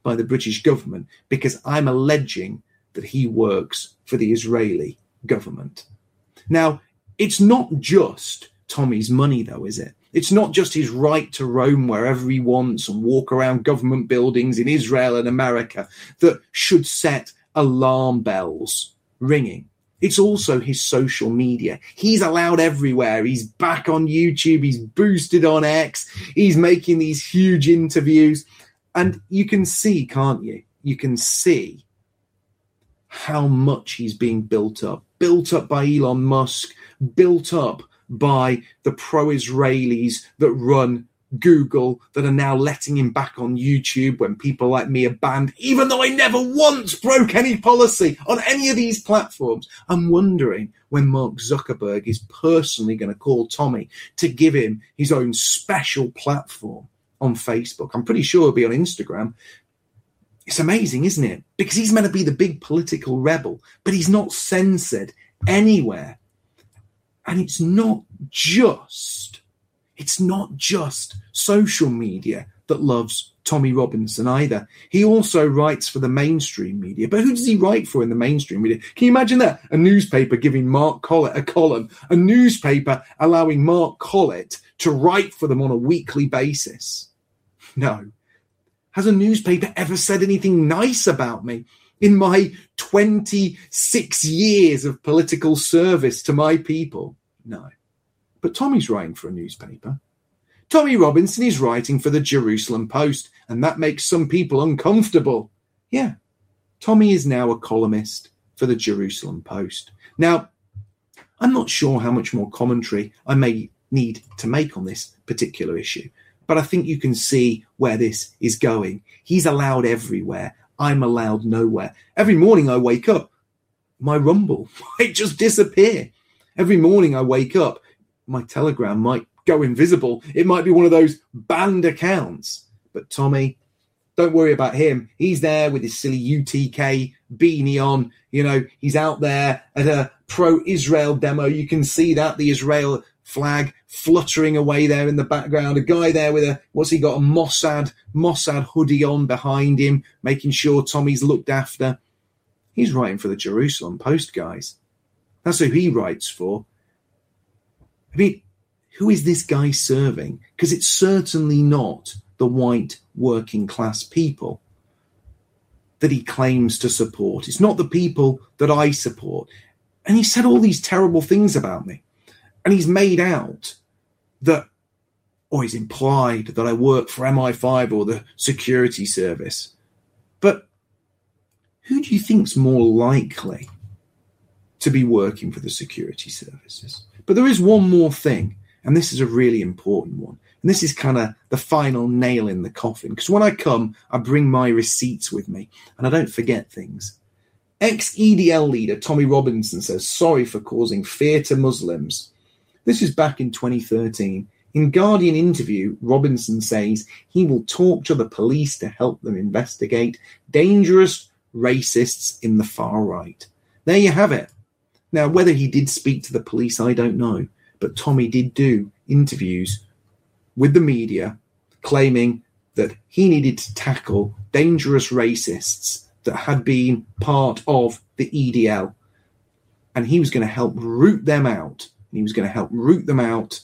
by the British government because I'm alleging that he works for the Israeli government. Now, it's not just Tommy's money, though, is it? It's not just his right to roam wherever he wants and walk around government buildings in Israel and America that should set alarm bells ringing. It's also his social media. He's allowed everywhere. He's back on YouTube. He's boosted on X. He's making these huge interviews. And you can see, can't you? You can see how much he's being built up by Elon Musk, built up by the pro-Israelis that run Google, that are now letting him back on YouTube when people like me are banned, even though I never once broke any policy on any of these platforms. I'm wondering when Mark Zuckerberg is personally going to call Tommy to give him his own special platform on Facebook. I'm pretty sure he'll be on Instagram. It's amazing, isn't it? Because he's meant to be the big political rebel, but he's not censored anywhere. And it's not just social media that loves Tommy Robinson either. He also writes for the mainstream media. But who does he write for in the mainstream media? Can you imagine that? A newspaper giving Mark Collett a column, a newspaper allowing Mark Collett to write for them on a weekly basis. No. Has a newspaper ever said anything nice about me in my 26 years of political service to my people? No. But Tommy's writing for a newspaper. Tommy Robinson is writing for the Jerusalem Post, and that makes some people uncomfortable. Yeah, Tommy is now a columnist for the Jerusalem Post. Now, I'm not sure how much more commentary I may need to make on this particular issue, but I think you can see where this is going. He's allowed everywhere. I'm allowed nowhere. Every morning I wake up, my Rumble might just disappear. Every morning I wake up, my Telegram might go invisible. It might be one of those banned accounts. But Tommy, don't worry about him. He's there with his silly UTK beanie on. You know, he's out there at a pro-Israel demo. You can see that, the Israel flag fluttering away there in the background. A guy there with a Mossad hoodie on behind him, making sure Tommy's looked after. He's writing for the Jerusalem Post, guys. That's who he writes for. I mean, who is this guy serving? Because it's certainly not the white working class people that he claims to support. It's not the people that I support. And he said all these terrible things about me. And he's made out that, or he's implied that I work for MI5 or the security service. But who do you think's more likely to be working for the security services? But there is one more thing, and this is a really important one. And this is kind of the final nail in the coffin. Because when I come, I bring my receipts with me, and I don't forget things. Ex-EDL leader Tommy Robinson says, sorry for causing fear to Muslims. This is back in 2013. In Guardian interview, Robinson says he will talk to the police to help them investigate dangerous racists in the far right. There you have it. Now, whether he did speak to the police, I don't know. But Tommy did do interviews with the media claiming that he needed to tackle dangerous racists that had been part of the EDL. And he was going to help root them out. And he was going to help root them out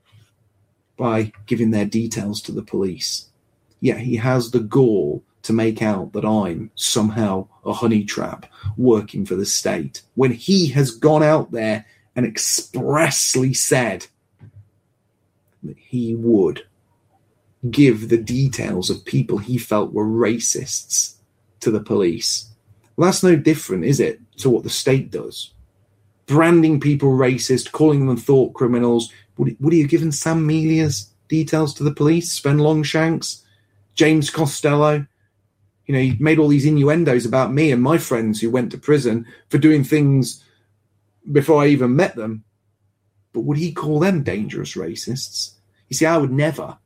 by giving their details to the police. Yet he has the gall to make out that I'm somehow a honey trap working for the state, when he has gone out there and expressly said that he would give the details of people he felt were racists to the police. Well, that's no different, is it, to what the state does? Branding people racist, calling them thought criminals. Would he have given Sam Melia's details to the police? Sven Longshanks? James Costello? You know, he made all these innuendos about me and my friends who went to prison for doing things before I even met them. But would he call them dangerous racists? You see, I would never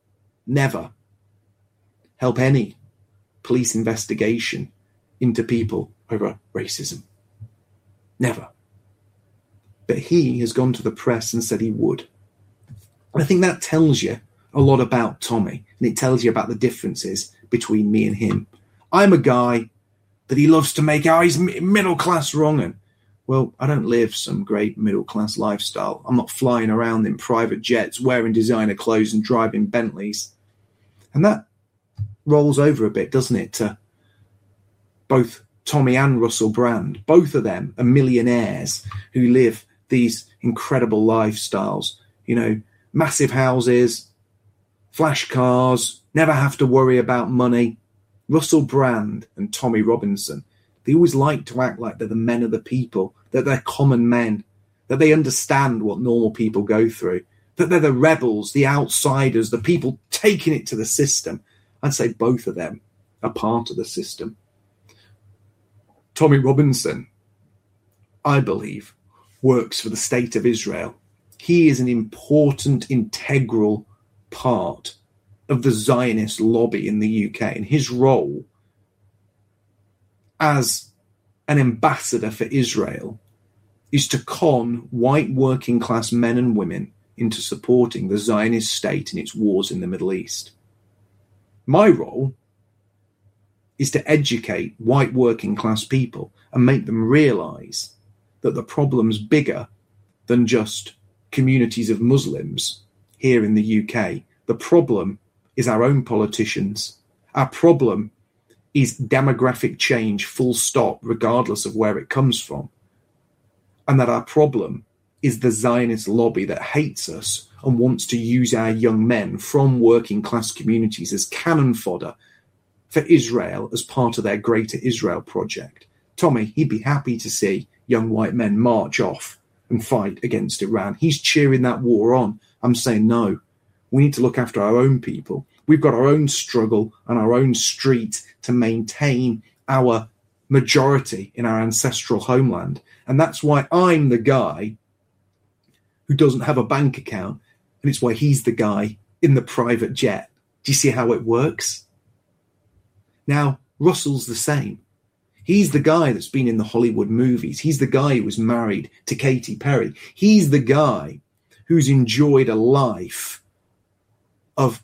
help any police investigation into people over racism. Never. But he has gone to the press and said he would. And I think that tells you a lot about Tommy, and it tells you about the differences between me and him. I'm a guy that he loves to make out he's middle class wrong'un. Well, I don't live some great middle class lifestyle. I'm not flying around in private jets, wearing designer clothes and driving Bentleys. And that rolls over a bit, doesn't it, to both Tommy and Russell Brand. Both of them are millionaires who live these incredible lifestyles. You know, massive houses, flash cars, never have to worry about money. Russell Brand and Tommy Robinson, they always like to act like they're the men of the people, that they're common men, that they understand what normal people go through, that they're the rebels, the outsiders, the people taking it to the system. I'd say both of them are part of the system. Tommy Robinson, I believe, works for the state of Israel. He is an important, integral part of the Zionist lobby in the UK, and his role as an ambassador for Israel is to con white working class men and women into supporting the Zionist state in its wars in the Middle East. My role is to educate white working class people and make them realize that the problem's bigger than just communities of Muslims here in the UK. The problem is our own politicians. Our problem is demographic change, full stop, regardless of where it comes from. And that our problem is the Zionist lobby that hates us and wants to use our young men from working class communities as cannon fodder for Israel as part of their Greater Israel project. Tommy, he'd be happy to see young white men march off and fight against Iran. He's cheering that war on. I'm saying no. We need to look after our own people. We've got our own struggle and our own street to maintain our majority in our ancestral homeland. And that's why I'm the guy who doesn't have a bank account. And it's why he's the guy in the private jet. Do you see how it works? Now, Russell's the same. He's the guy that's been in the Hollywood movies. He's the guy who was married to Katy Perry. He's the guy who's enjoyed a life of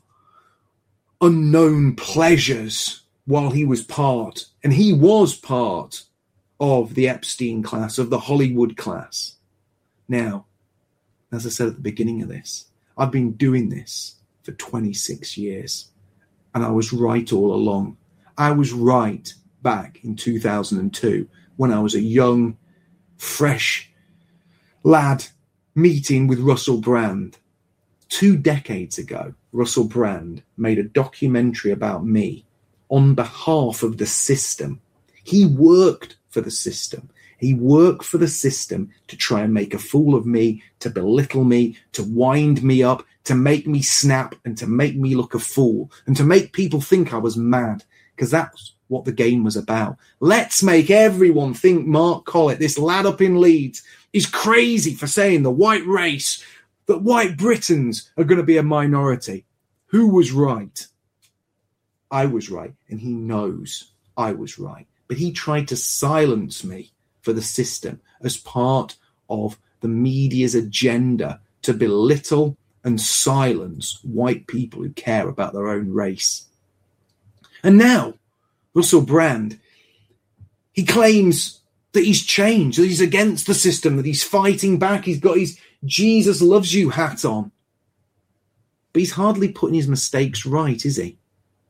unknown pleasures while he was part, and he was part of the Epstein class, of the Hollywood class. Now, as I said at the beginning of this, I've been doing this for 26 years, and I was right all along. I was right back in 2002 when I was a young, fresh lad meeting with Russell Brand. 2 decades ago, Russell Brand made a documentary about me on behalf of the system. He worked for the system. He worked for the system to try and make a fool of me, to belittle me, to wind me up, to make me snap and to make me look a fool and to make people think I was mad, because that's what the game was about. Let's make everyone think Mark Collett, this lad up in Leeds, is crazy for saying the white race, that white Britons are going to be a minority. Who was right? I was right, and he knows I was right. But he tried to silence me for the system as part of the media's agenda to belittle and silence white people who care about their own race. And now, Russell Brand, he claims that he's changed, that he's against the system, that he's fighting back, he's got his Jesus loves you hat on. But he's hardly putting his mistakes right, is he?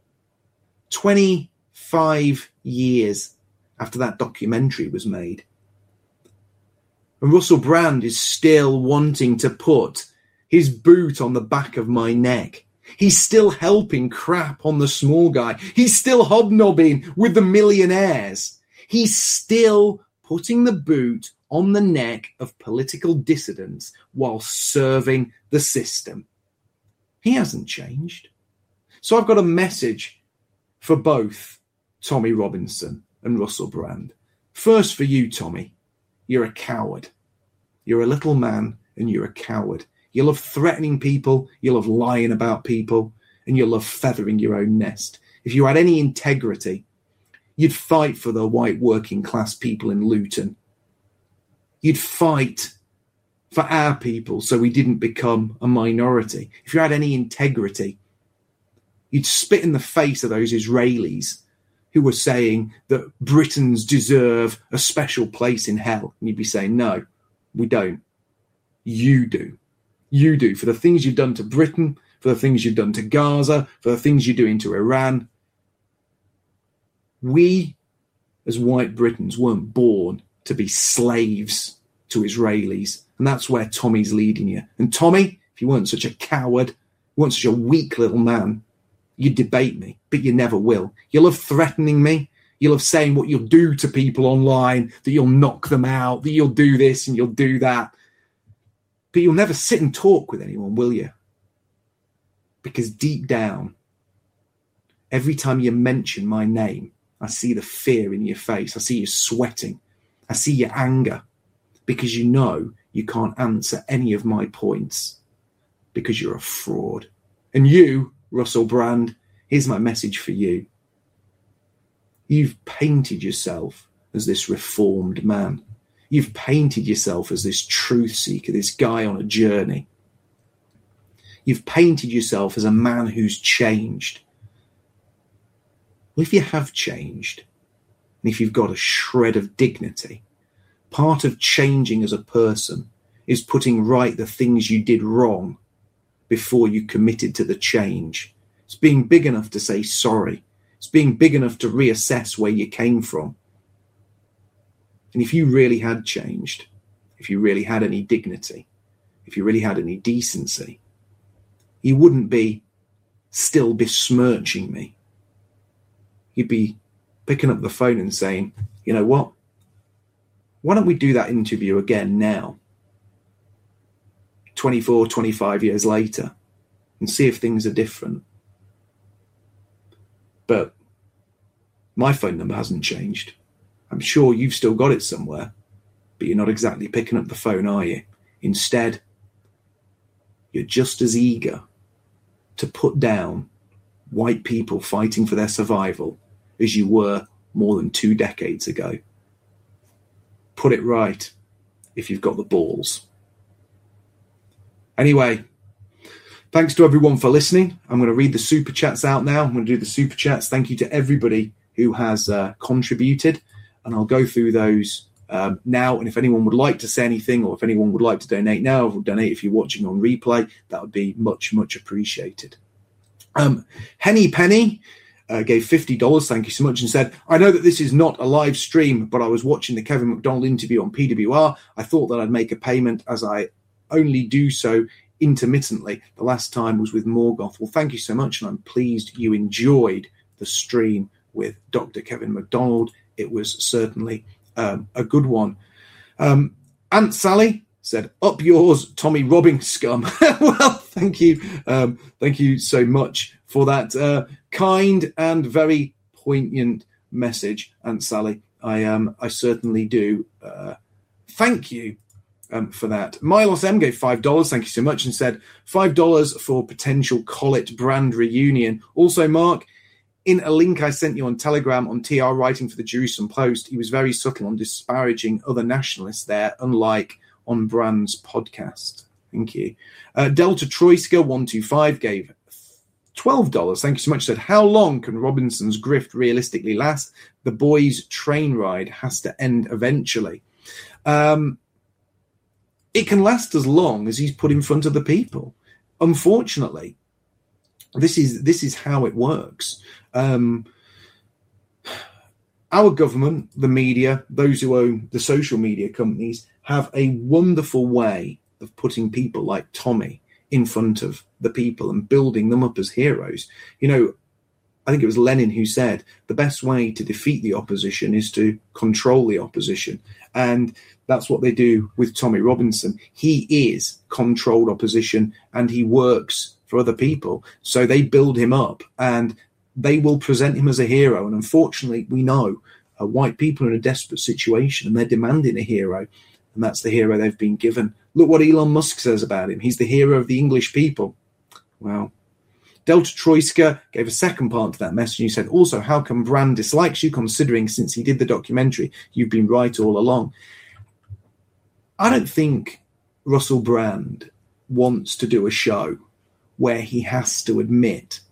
25 years after that documentary was made. And Russell Brand is still wanting to put his boot on the back of my neck. He's still helping crap on the small guy. He's still hobnobbing with the millionaires. He's still putting the boot on the neck of political dissidents while serving the system. He hasn't changed. So I've got a message for both Tommy Robinson and Russell Brand. First for you, Tommy. You're a coward. You're a little man and you're a coward. You love threatening people, you love lying about people, and you love feathering your own nest. If you had any integrity, you'd fight for the white working class people in Luton. You'd fight for our people so we didn't become a minority. If you had any integrity, you'd spit in the face of those Israelis who were saying that Britons deserve a special place in hell. And you'd be saying, no, we don't. You do. You do. For the things you've done to Britain, for the things you've done to Gaza, for the things you're doing to Iran. We, as white Britons, weren't born to be slaves to Israelis. And that's where Tommy's leading you. And Tommy, if you weren't such a coward, you weren't such a weak little man, you'd debate me, but you never will. You'll have threatening me. You'll have saying what you'll do to people online, that you'll knock them out, that you'll do this and you'll do that. But you'll never sit and talk with anyone, will you? Because deep down, every time you mention my name, I see the fear in your face. I see you sweating. I see your anger, because you know you can't answer any of my points because you're a fraud. And you, Russell Brand, here's my message for you. You've painted yourself as this reformed man. You've painted yourself as this truth seeker, this guy on a journey. You've painted yourself as a man who's changed. Well, if you have changed, and if you've got a shred of dignity, part of changing as a person is putting right the things you did wrong before you committed to the change. It's being big enough to say sorry. It's being big enough to reassess where you came from. And if you really had changed, if you really had any dignity, if you really had any decency, you wouldn't be still besmirching me. You'd be picking up the phone and saying, you know what? Why don't we do that interview again now, 24, 25 years later, and see if things are different? But my phone number hasn't changed. I'm sure you've still got it somewhere, but you're not exactly picking up the phone, are you? Instead, you're just as eager to put down white people fighting for their survival as you were more than 2 decades ago. Put it right if you've got the balls. Anyway, thanks to everyone for listening. I'm going to read the super chats out now. I'm going to do the super chats. Thank you to everybody who has contributed, and I'll go through those now. And if anyone would like to say anything, or if anyone would like to donate now, or donate if you're watching on replay, that would be much, much appreciated. Henny Penny gave $50, thank you so much, and said, I know that this is not a live stream, but I was watching the Kevin McDonald interview on PWR. I thought that I'd make a payment, as I only do so intermittently. The last time was with Morgoth. Well, thank you so much, and I'm pleased you enjoyed the stream with Dr. Kevin McDonald. It was certainly a good one. Aunt Sally said, up yours, Tommy robbing scum. Well, thank you. Thank you so much for that kind and very poignant message, Aunt Sally. I certainly do thank you for that. Milos M gave $5. Thank you so much, and said $5 for potential Collett Brand reunion. Also, Mark, in a link I sent you on Telegram on TR writing for the Jerusalem Post, he was very subtle on disparaging other nationalists there, unlike on Brand's podcast. Thank you. Delta Troiska 125 gave $12. Thank you so much. Said, how long can Robinson's grift realistically last? The boys' train ride has to end eventually. It can last as long as he's put in front of the people. Unfortunately, this is how it works. Our government, the media, those who own the social media companies, have a wonderful way of putting people like Tommy in front of the people and building them up as heroes. You know, I think it was Lenin who said the best way to defeat the opposition is to control the opposition. And that's what they do with Tommy Robinson. He is controlled opposition, and he works for other people. So they build him up, and they will present him as a hero. And unfortunately, we know white people are in a desperate situation, and they're demanding a hero. And that's the hero they've been given. Look what Elon Musk says about him. He's the hero of the English people. Well, Delta Troiska gave a second part to that message. He said, also, how come Brand dislikes you, considering since he did the documentary, you've been right all along? I don't think Russell Brand wants to do a show where he has to admit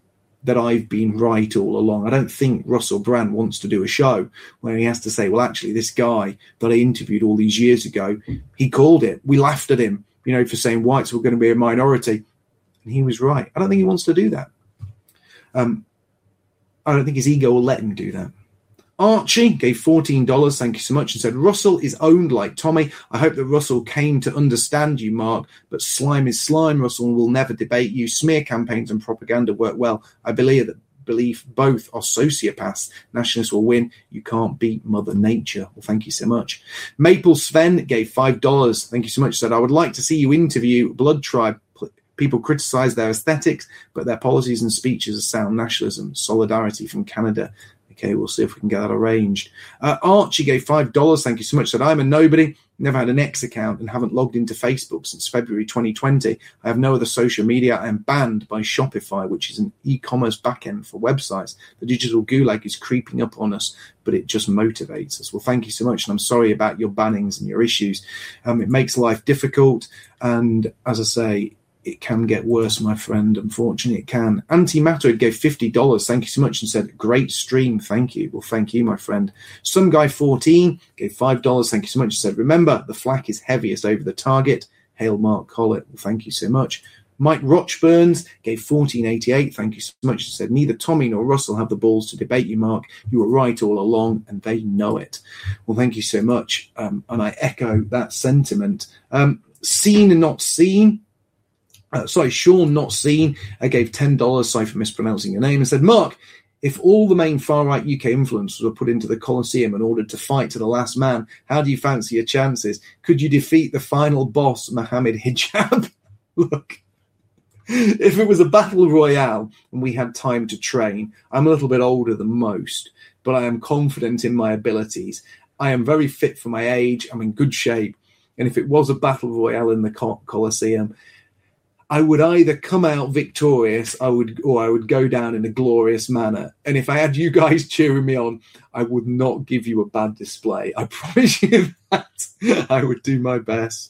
that I've been right all along. I don't think Russell Brand wants to do a show where he has to say, well, actually, this guy that I interviewed all these years ago, he called it. We laughed at him, for saying whites were going to be a minority. And he was right. I don't think he wants to do that. I don't think his ego will let him do that. Archie gave $14, thank you so much, and said, Russell is owned like Tommy. I hope that Russell came to understand you, Mark, but slime is slime. Russell will never debate you. Smear campaigns and propaganda work well. I believe both are sociopaths. Nationalists will win. You can't beat Mother Nature. Well, thank you so much. Maple Sven gave $5. Thank you so much. Said, I would like to see you interview Blood Tribe. People criticise their aesthetics, but their policies and speeches are sound nationalism. Solidarity from Canada. Okay, we'll see if we can get that arranged. Archie gave $5. Thank you so much. Said, I'm a nobody, never had an X account and haven't logged into Facebook since February 2020. I have no other social media. I am banned by Shopify, which is an e-commerce backend for websites. The digital gulag is creeping up on us, but it just motivates us. Well, thank you so much. And I'm sorry about your bannings and your issues. It makes life difficult. And as I say, it can get worse, my friend. Unfortunately, it can. Antimatter gave $50. Thank you so much, and said, great stream. Thank you. Well, thank you, my friend. Some guy 14 gave $5. Thank you so much, and said, remember, the flak is heaviest over the target. Hail Mark Collett. Well, thank you so much. Mike Rochburns gave $14.88. Thank you so much, and said, neither Tommy nor Russell have the balls to debate you, Mark. You were right all along, and they know it. Well, thank you so much. And I echo that sentiment. Seen and not seen. Sean Not Seen, I gave $10, sorry for mispronouncing your name, and said, Mark, if all the main far-right UK influencers were put into the Colosseum and ordered to fight to the last man, how do you fancy your chances? Could you defeat the final boss, Mohammed Hijab? Look, if it was a battle royale and we had time to train, I'm a little bit older than most, but I am confident in my abilities. I am very fit for my age. I'm in good shape. And if it was a battle royale in the Colosseum, I would either come out victorious, or I would go down in a glorious manner. And if I had you guys cheering me on, I would not give you a bad display. I promise you that. I would do my best.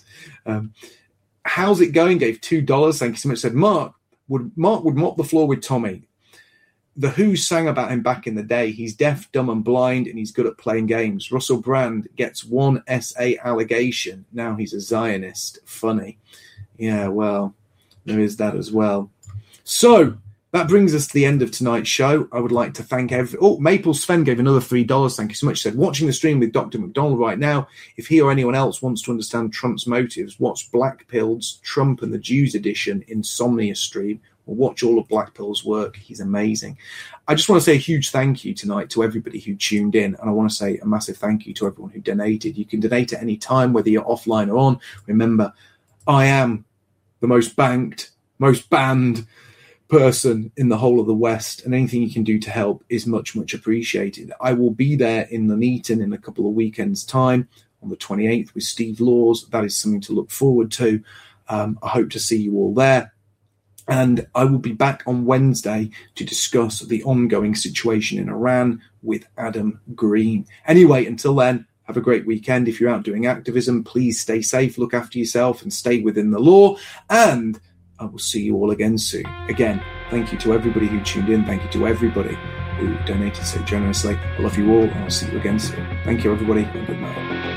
How's it going? Gave $2. Thank you so much. Said, Mark would mop the floor with Tommy. The Who sang about him back in the day. He's deaf, dumb and blind, and he's good at playing games. Russell Brand gets one SA allegation. Now he's a Zionist. Funny. Yeah, well, there is that as well. So that brings us to the end of tonight's show. I would like to thank Maple Sven gave another $3. Thank you so much. Said, watching the stream with Dr. McDonald right now. If he or anyone else wants to understand Trump's motives, watch Black Pill's Trump and the Jews edition Insomnia stream, or watch all of Black Pill's work. He's amazing. I just want to say a huge thank you tonight to everybody who tuned in. And I want to say a massive thank you to everyone who donated. You can donate at any time, whether you're offline or on. Remember, I am the most banked, most banned person in the whole of the West, and anything you can do to help is much, much appreciated. I will be there in Nuneaton in a couple of weekends' time on the 28th with Steve Laws. That is something to look forward to. I hope to see you all there. And I will be back on Wednesday to discuss the ongoing situation in Iran with Adam Green. Anyway, until then, have a great weekend. If you're out doing activism, please stay safe, look after yourself, and stay within the law. And I will see you all again soon. Again, thank you to everybody who tuned in. Thank you to everybody who donated so generously. I love you all, and I'll see you again soon. Thank you, everybody, and good night.